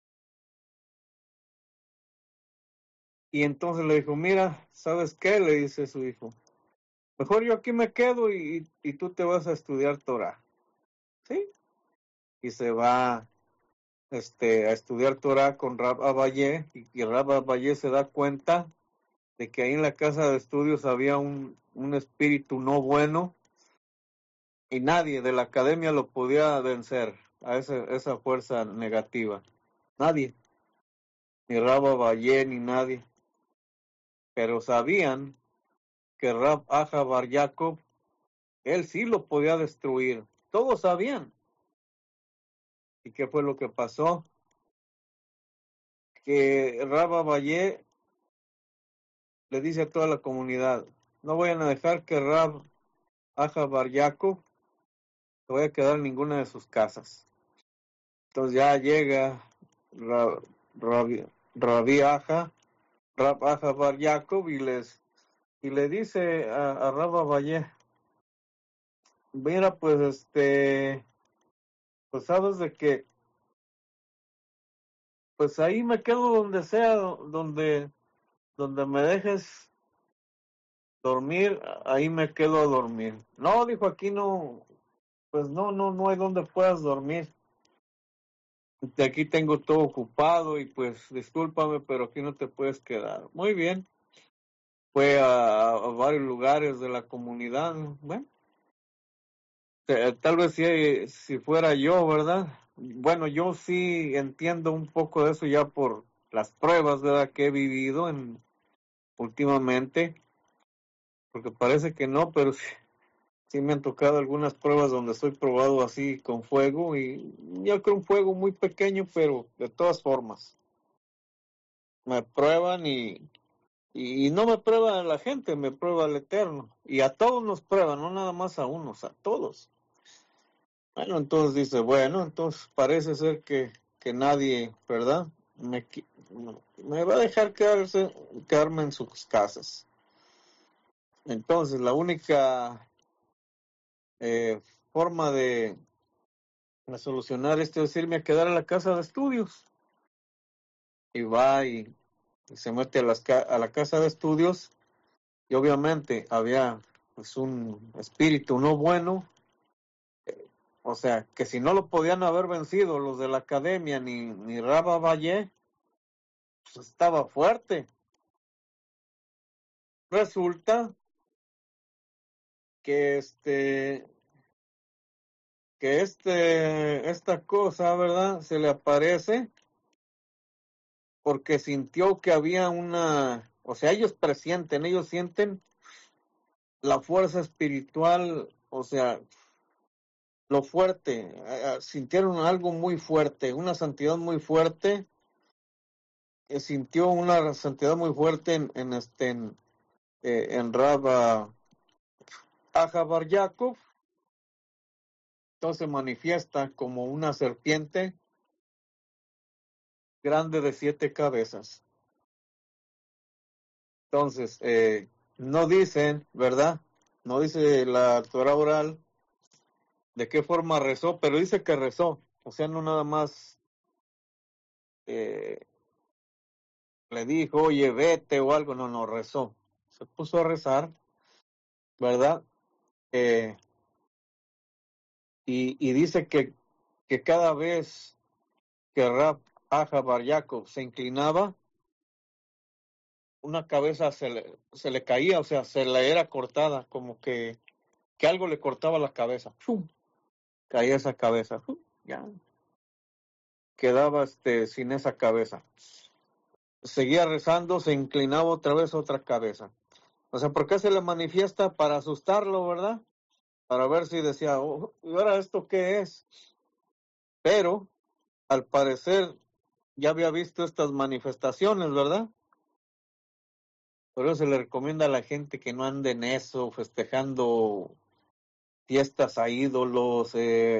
Y entonces le dijo, mira, ¿sabes qué? Le dice su hijo, mejor yo aquí me quedo y tú te vas a estudiar Torah. ¿Sí? Y se va a estudiar Torah con Rab Abayé, y Rab Abayé se da cuenta de que ahí en la casa de estudios había un espíritu no bueno y nadie de la academia lo podía vencer. a esa fuerza negativa. Nadie, ni Rabba Valle ni nadie. Pero sabían que Rab Aja Bar Jacob, él sí lo podía destruir. Todos sabían. ¿Y qué fue lo que pasó? Que Rabba Valle le dice a toda la comunidad, no vayan a dejar que Rab Aja Bar Jacob se vaya a quedar en ninguna de sus casas. Entonces ya llega Rabbi Aja, Rab Aja Bar Jacob y le dice a Rabba Valle, mira, pues pues sabes de que pues ahí me quedo donde sea, donde me dejes dormir, ahí me quedo a dormir. No, dijo, aquí no, pues no hay donde puedas dormir. De aquí tengo todo ocupado y pues discúlpame, pero aquí no te puedes quedar. Muy bien. Fue a varios lugares de la comunidad. Bueno, tal vez si fuera yo, ¿verdad? Bueno, yo sí entiendo un poco de eso ya por las pruebas, ¿verdad?, que he vivido últimamente, porque parece que no, pero sí me han tocado algunas pruebas donde estoy probado así con fuego, y yo creo un fuego muy pequeño, pero de todas formas me prueban y no me prueba la gente, me prueba el Eterno, y a todos nos prueban, no nada más a unos, a todos. Bueno, entonces dice, bueno, entonces parece ser que nadie, ¿verdad?, me va a dejar quedarme en sus casas. Entonces la única forma de solucionar esto es irme a quedar a la casa de estudios. Y va y se mete a la casa de estudios, y obviamente había pues un espíritu no bueno, o sea, que si no lo podían haber vencido los de la academia ni Rabba Valle, pues estaba fuerte. Resulta que esta cosa, ¿verdad?, se le aparece porque sintió que había o sea, ellos sienten la fuerza espiritual, o sea, lo fuerte, sintieron algo muy fuerte, una santidad muy fuerte, sintió una santidad muy fuerte en Rabba Aja Bar Jacob. Entonces manifiesta como una serpiente grande de 7 cabezas. Entonces, no dicen, ¿verdad?, no dice la Torah oral de qué forma rezó, pero dice que rezó, o sea, no nada más le dijo, oye, vete o algo, no, rezó, se puso a rezar, ¿verdad? Y dice que cada vez que Rab Aja Bar Jacob se inclinaba, una cabeza se le caía, o sea, se le era cortada, como que algo le cortaba la cabeza. ¡Fum! Caía esa cabeza. ¡Fum! Ya quedaba sin esa cabeza. Seguía rezando, se inclinaba otra vez otra cabeza. O sea, ¿por qué se le manifiesta? Para asustarlo, ¿verdad? Para ver si decía, oh, ¿y ahora esto qué es? Pero, al parecer, ya había visto estas manifestaciones, ¿verdad? Por eso se le recomienda a la gente que no ande en eso, festejando fiestas a ídolos,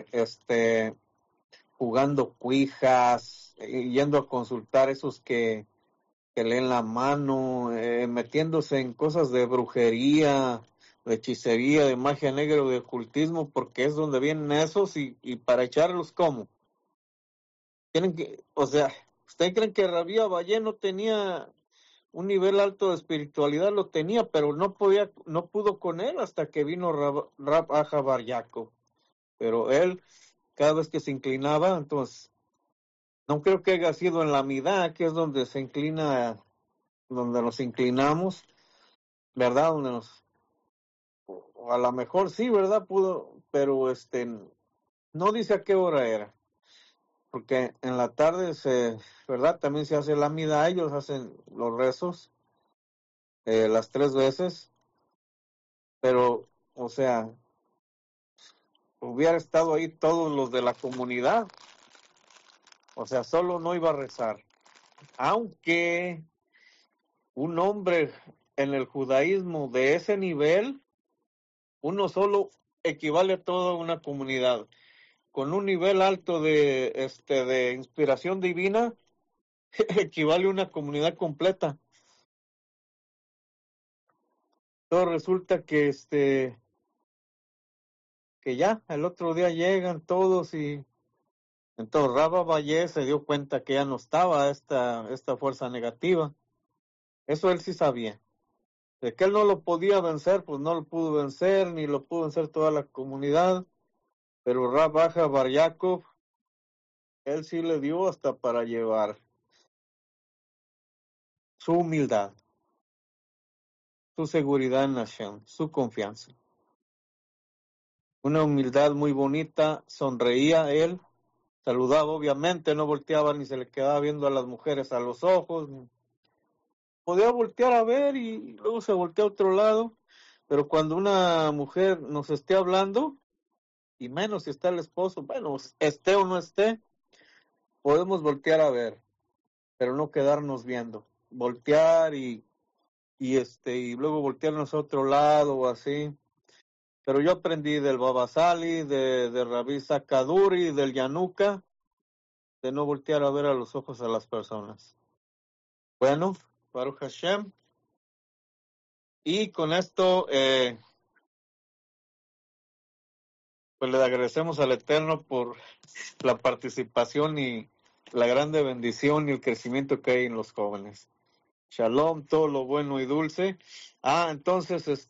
jugando cuijas, yendo a consultar esos que leen la mano, metiéndose en cosas de brujería, de hechicería, de magia negra o de ocultismo, porque es donde vienen esos y para echarlos, ¿cómo? Tienen que, o sea, ¿ustedes creen que Rabbi Valle no tenía un nivel alto de espiritualidad? Lo tenía, pero no pudo con él hasta que vino Rab Aja Bar Jacob. Pero él, cada vez que se inclinaba, entonces, no creo que haya sido en la midá, que es donde se inclina, donde nos inclinamos, ¿verdad? O a lo mejor sí, ¿verdad? Pudo, pero no dice a qué hora era. porque en la tarde ¿verdad? También se hace la amida, ellos hacen los rezos, las 3 veces, pero, o sea, hubiera estado ahí todos los de la comunidad, o sea, solo no iba a rezar, aunque un hombre en el judaísmo de ese nivel, uno solo equivale a toda una comunidad. Con un nivel alto de inspiración divina, equivale a una comunidad completa. Todo resulta que que ya el otro día llegan todos y entonces Rabba Valle se dio cuenta que ya no estaba esta fuerza negativa. Eso él sí sabía. De que él no lo podía vencer, pues no lo pudo vencer, ni lo pudo vencer toda la comunidad. Pero Rabba Bar Yaakov, él sí le dio hasta para llevar su humildad, su seguridad en Hashem, su confianza. Una humildad muy bonita, sonreía él, saludaba obviamente, no volteaba ni se le quedaba viendo a las mujeres a los ojos. Podía voltear a ver y luego se voltea a otro lado, pero cuando una mujer nos esté hablando, y menos si está el esposo, bueno, esté o no esté, podemos voltear a ver, pero no quedarnos viendo. Voltear y luego voltearnos a otro lado o así. Pero yo aprendí del Baba Sali, de Rabbi Sakaduri, del Yanuka, de no voltear a ver a los ojos a las personas. Bueno, Baruch Hashem. Y con esto, pues le agradecemos al Eterno por la participación y la grande bendición y el crecimiento que hay en los jóvenes. Shalom, todo lo bueno y dulce. Entonces,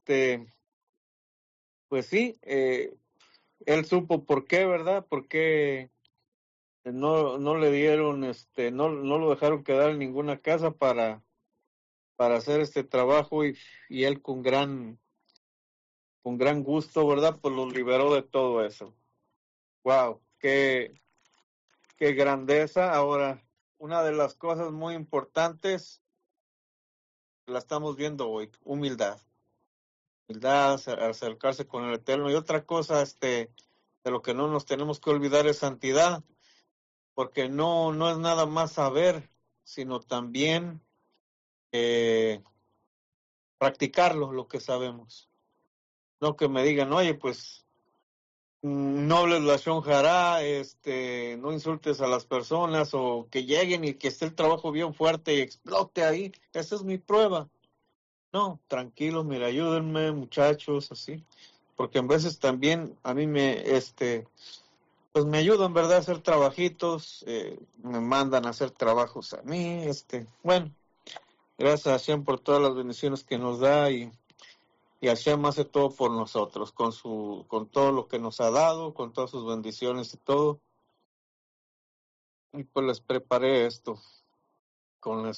pues sí, él supo por qué, ¿verdad? Porque no le dieron, no lo dejaron quedar en ninguna casa para hacer este trabajo y él con gran gusto, ¿verdad? Pues los liberó de todo eso. Wow, qué grandeza. Ahora, una de las cosas muy importantes la estamos viendo hoy, humildad. Humildad, acercarse con el Eterno. Y otra cosa, de lo que no nos tenemos que olvidar es santidad, porque no es nada más saber, sino también practicarlo, lo que sabemos. No que me digan, oye, pues no hables lashon hará, no insultes a las personas, o que lleguen y que esté el trabajo bien fuerte y explote ahí. Esa es mi prueba. No, tranquilos, mira, ayúdenme, muchachos, así. Porque en veces también a mí pues me ayudan, ¿verdad?, a hacer trabajitos, me mandan a hacer trabajos a mí, bueno, gracias a Hashem por todas las bendiciones que nos da y Hashem hace todo por nosotros, con todo lo que nos ha dado, con todas sus bendiciones y todo. Y pues les preparé esto con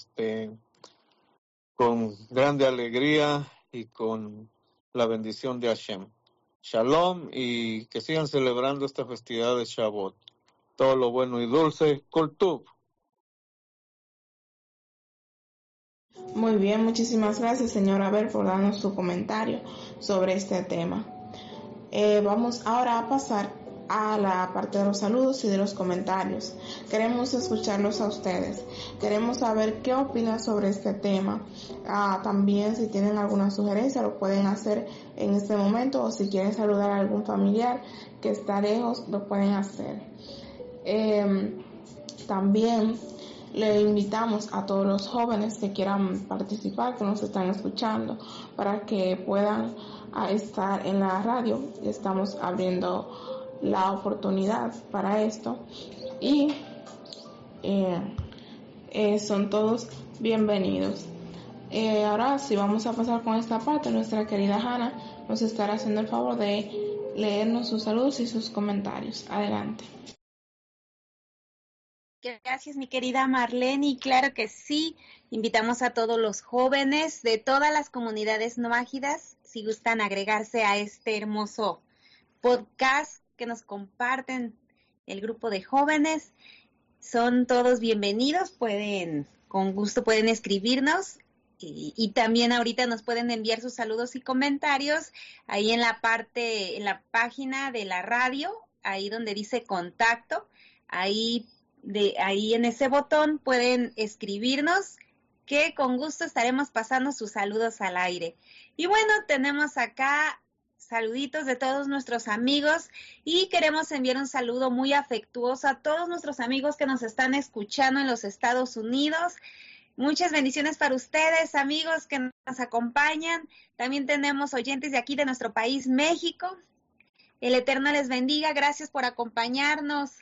grande alegría y con la bendición de Hashem. Shalom y que sigan celebrando esta festividad de Shavuot. Todo lo bueno y dulce. Kol Tuv. Muy bien, muchísimas gracias, señora Abel, por darnos su comentario sobre este tema. Vamos ahora a pasar a la parte de los saludos y de los comentarios. Queremos escucharlos a ustedes. Queremos saber qué opinan sobre este tema. También si tienen alguna sugerencia lo pueden hacer en este momento, o si quieren saludar a algún familiar que está lejos lo pueden hacer. También le invitamos a todos los jóvenes que quieran participar, que nos están escuchando, para que puedan estar en la radio. Estamos abriendo la oportunidad para esto y son todos bienvenidos. Ahora sí vamos a pasar con esta parte. Nuestra querida Hannah nos estará haciendo el favor de leernos sus saludos y sus comentarios. Adelante. Gracias, mi querida Marlene, y claro que sí, invitamos a todos los jóvenes de todas las comunidades noágidas, si gustan agregarse a este hermoso podcast que nos comparten el grupo de jóvenes. Son todos bienvenidos, con gusto pueden escribirnos y también ahorita nos pueden enviar sus saludos y comentarios ahí en la página de la radio, ahí donde dice contacto, ahí en ese botón pueden escribirnos, que con gusto estaremos pasando sus saludos al aire. Y bueno, tenemos acá saluditos de todos nuestros amigos y queremos enviar un saludo muy afectuoso a todos nuestros amigos que nos están escuchando en los Estados Unidos. Muchas bendiciones para ustedes, amigos que nos acompañan. También tenemos oyentes de aquí de nuestro país, México. El Eterno les bendiga. Gracias por acompañarnos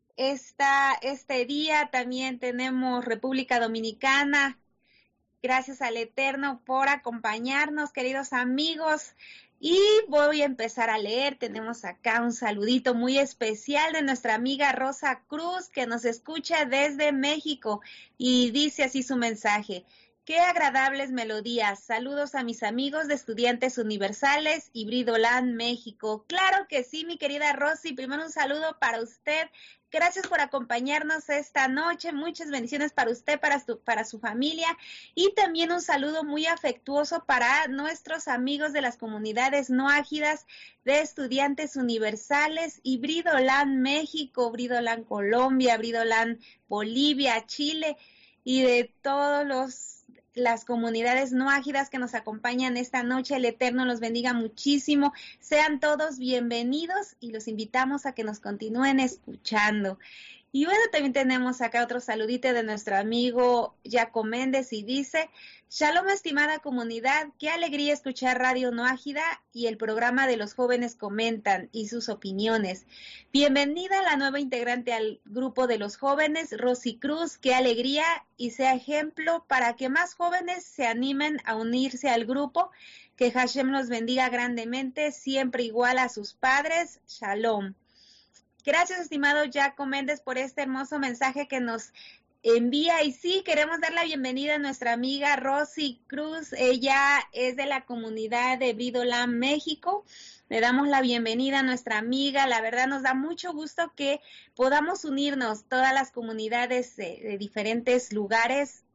este día. También tenemos República Dominicana. Gracias al Eterno por acompañarnos, queridos amigos. Y voy a empezar a leer. Tenemos acá un saludito muy especial de nuestra amiga Rosa Cruz, que nos escucha desde México. Y dice así su mensaje: qué agradables melodías. Saludos a mis amigos de Estudiantes Universales y Bridolán, México. Claro que sí, mi querida Rosy. Primero un saludo para usted. Gracias por acompañarnos esta noche. Muchas bendiciones para usted, para su familia. Y también un saludo muy afectuoso para nuestros amigos de las comunidades no ágidas de Estudiantes Universales y Bridolán, México, Bridolán, Colombia, Bridolán, Bolivia, Chile y de todos las comunidades no ágidas que nos acompañan esta noche. El Eterno los bendiga muchísimo. Sean todos bienvenidos y los invitamos a que nos continúen escuchando. Y bueno, también tenemos acá otro saludito de nuestro amigo Jaco Méndez y dice: Shalom, estimada comunidad, qué alegría escuchar Radio No Ágida y el programa de los jóvenes comentan y sus opiniones. Bienvenida la nueva integrante al grupo de los jóvenes, Rosy Cruz, qué alegría y sea ejemplo para que más jóvenes se animen a unirse al grupo. Que Hashem los bendiga grandemente, siempre igual a sus padres. Shalom. Gracias, estimado Jaco Méndez, por este hermoso mensaje que nos envía. Y sí, queremos dar la bienvenida a nuestra amiga Rosy Cruz. Ella es de la comunidad de Bridolán, México. Le damos la bienvenida a nuestra amiga. La verdad nos da mucho gusto que podamos unirnos todas las comunidades de diferentes lugares.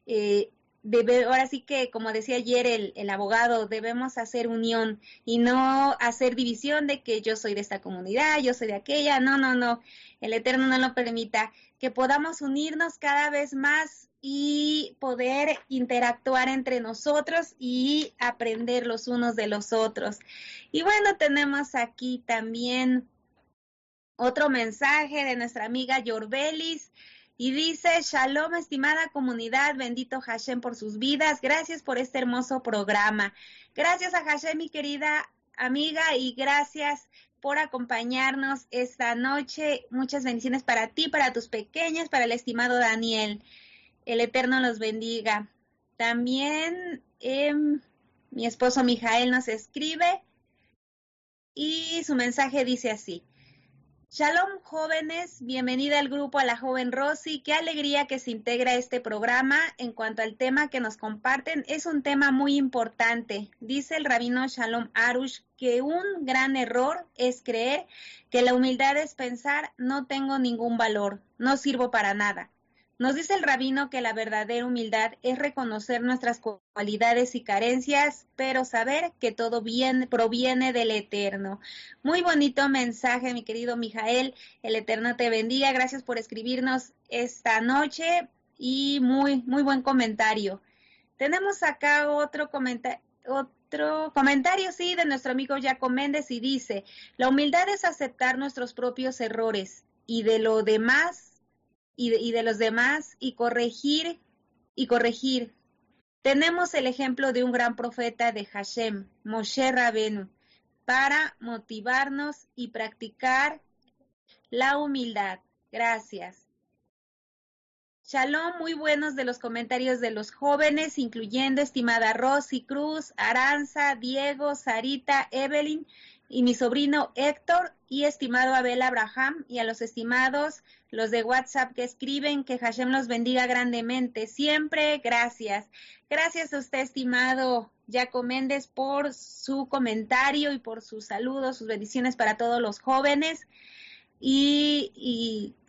Ahora sí que, como decía ayer el abogado, debemos hacer unión y no hacer división de que yo soy de esta comunidad, yo soy de aquella. No. El Eterno no lo permita. Que podamos unirnos cada vez más y poder interactuar entre nosotros y aprender los unos de los otros. Y bueno, tenemos aquí también otro mensaje de nuestra amiga Yorbelis. Y dice: Shalom, estimada comunidad, bendito Hashem por sus vidas, gracias por este hermoso programa. Gracias a Hashem, mi querida amiga, y gracias por acompañarnos esta noche. Muchas bendiciones para ti, para tus pequeñas, para el estimado Daniel. El Eterno los bendiga. También mi esposo Mijael nos escribe y su mensaje dice así: Shalom, jóvenes, bienvenida al grupo, a la joven Rosy, qué alegría que se integra a este programa. En cuanto al tema que nos comparten, es un tema muy importante. Dice el rabino Shalom Arush que un gran error es creer que la humildad es pensar: no tengo ningún valor, no sirvo para nada. Nos dice el rabino que la verdadera humildad es reconocer nuestras cualidades y carencias, pero saber que todo bien proviene del Eterno. Muy bonito mensaje, mi querido Mijael. El Eterno te bendiga. Gracias por escribirnos esta noche y muy buen comentario. Tenemos acá otro comentario, sí, de nuestro amigo Jaco Méndez y dice: la humildad es aceptar nuestros propios errores y de los demás y corregir. Tenemos el ejemplo de un gran profeta de Hashem, Moshe Rabenu, para motivarnos y practicar la humildad. Gracias. Shalom, muy buenos de los comentarios de los jóvenes, incluyendo estimada Rosy Cruz, Aranza, Diego, Sarita, Evelyn y mi sobrino Héctor y estimado Abel Abraham, y a los estimados, los de WhatsApp que escriben, que Hashem los bendiga grandemente. Siempre, gracias. Gracias a usted, estimado Jaco Méndez, por su comentario y por sus saludos, sus bendiciones para todos los jóvenes. Y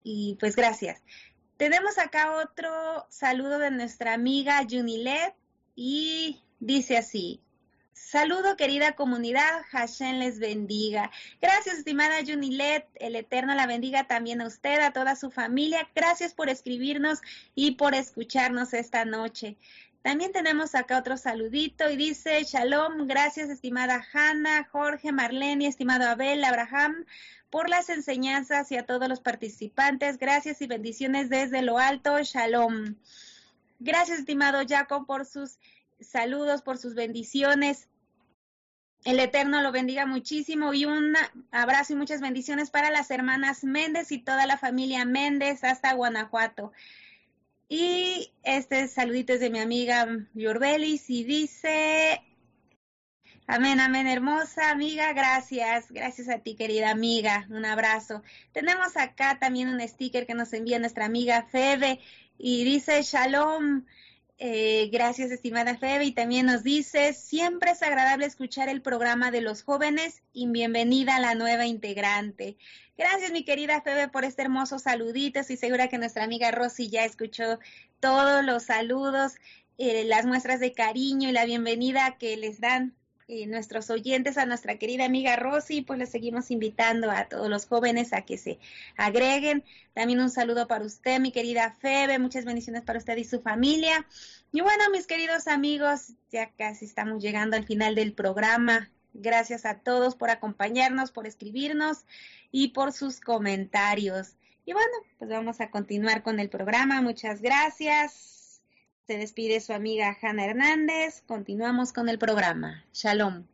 y pues gracias. Tenemos acá otro saludo de nuestra amiga Junilet y dice así: saludo querida comunidad, Hashem les bendiga. Gracias estimada Junilet, el Eterno la bendiga también a usted, a toda su familia. Gracias por escribirnos y por escucharnos esta noche. También tenemos acá otro saludito y dice: Shalom, gracias estimada Hanna, Jorge, Marlene, estimado Abel, Abraham, por las enseñanzas y a todos los participantes. Gracias y bendiciones desde lo alto. Shalom. Gracias estimado Jacob por sus saludos, por sus bendiciones. El Eterno lo bendiga muchísimo y un abrazo y muchas bendiciones para las hermanas Méndez y toda la familia Méndez hasta Guanajuato. Y este saludito es de mi amiga Yorbelis y dice: amén, amén, hermosa amiga, gracias a ti querida amiga, un abrazo. Tenemos acá también un sticker que nos envía nuestra amiga Febe y dice: Shalom, gracias estimada Febe, y también nos dice: siempre es agradable escuchar el programa de los jóvenes y bienvenida a la nueva integrante. Gracias mi querida Febe por este hermoso saludito, estoy segura que nuestra amiga Rosy ya escuchó todos los saludos, las muestras de cariño y la bienvenida que les dan nuestros oyentes a nuestra querida amiga Rosy. Pues les seguimos invitando a todos los jóvenes a que se agreguen. También un saludo para usted, mi querida Febe, muchas bendiciones para usted y su familia. Y bueno, mis queridos amigos, ya casi estamos llegando al final del programa. Gracias a todos por acompañarnos, por escribirnos y por sus comentarios. Y bueno, pues vamos a continuar con el programa. Muchas gracias. Se despide su amiga Hanna Hernández. Continuamos con el programa. Shalom.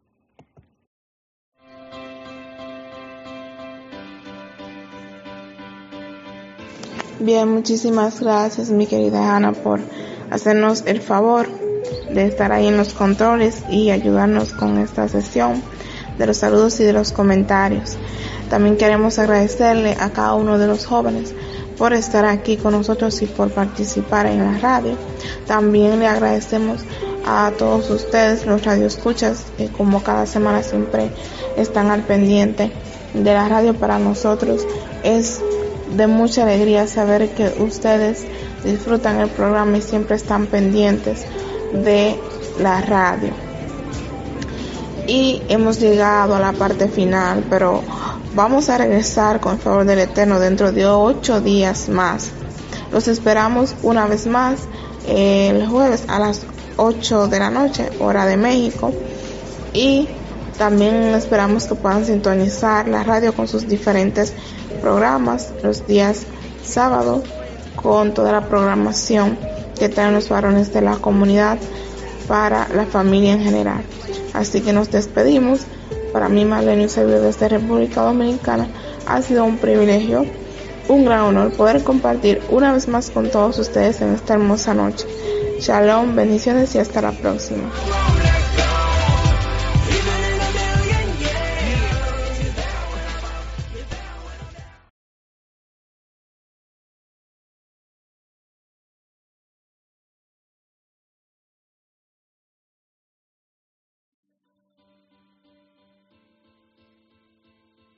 Bien, muchísimas gracias mi querida Hanna por hacernos el favor de estar ahí en los controles y ayudarnos con esta sesión de los saludos y de los comentarios. También queremos agradecerle a cada uno de los jóvenes por estar aquí con nosotros y por participar en la radio. También le agradecemos a todos ustedes, los radioescuchas, que como cada semana siempre están al pendiente de la radio. Para nosotros es de mucha alegría saber que ustedes disfrutan el programa y siempre están pendientes de la radio. Y hemos llegado a la parte final, pero vamos a regresar con el favor del Eterno dentro de 8 días más. Los esperamos una vez más el jueves a las 8 de la noche, hora de México. Y también esperamos que puedan sintonizar la radio con sus diferentes programas los días sábado, con toda la programación que traen los varones de la comunidad para la familia en general. Así que nos despedimos. Para mí, Marlene, un servidor desde República Dominicana, ha sido un privilegio, un gran honor poder compartir una vez más con todos ustedes en esta hermosa noche. Shalom, bendiciones y hasta la próxima.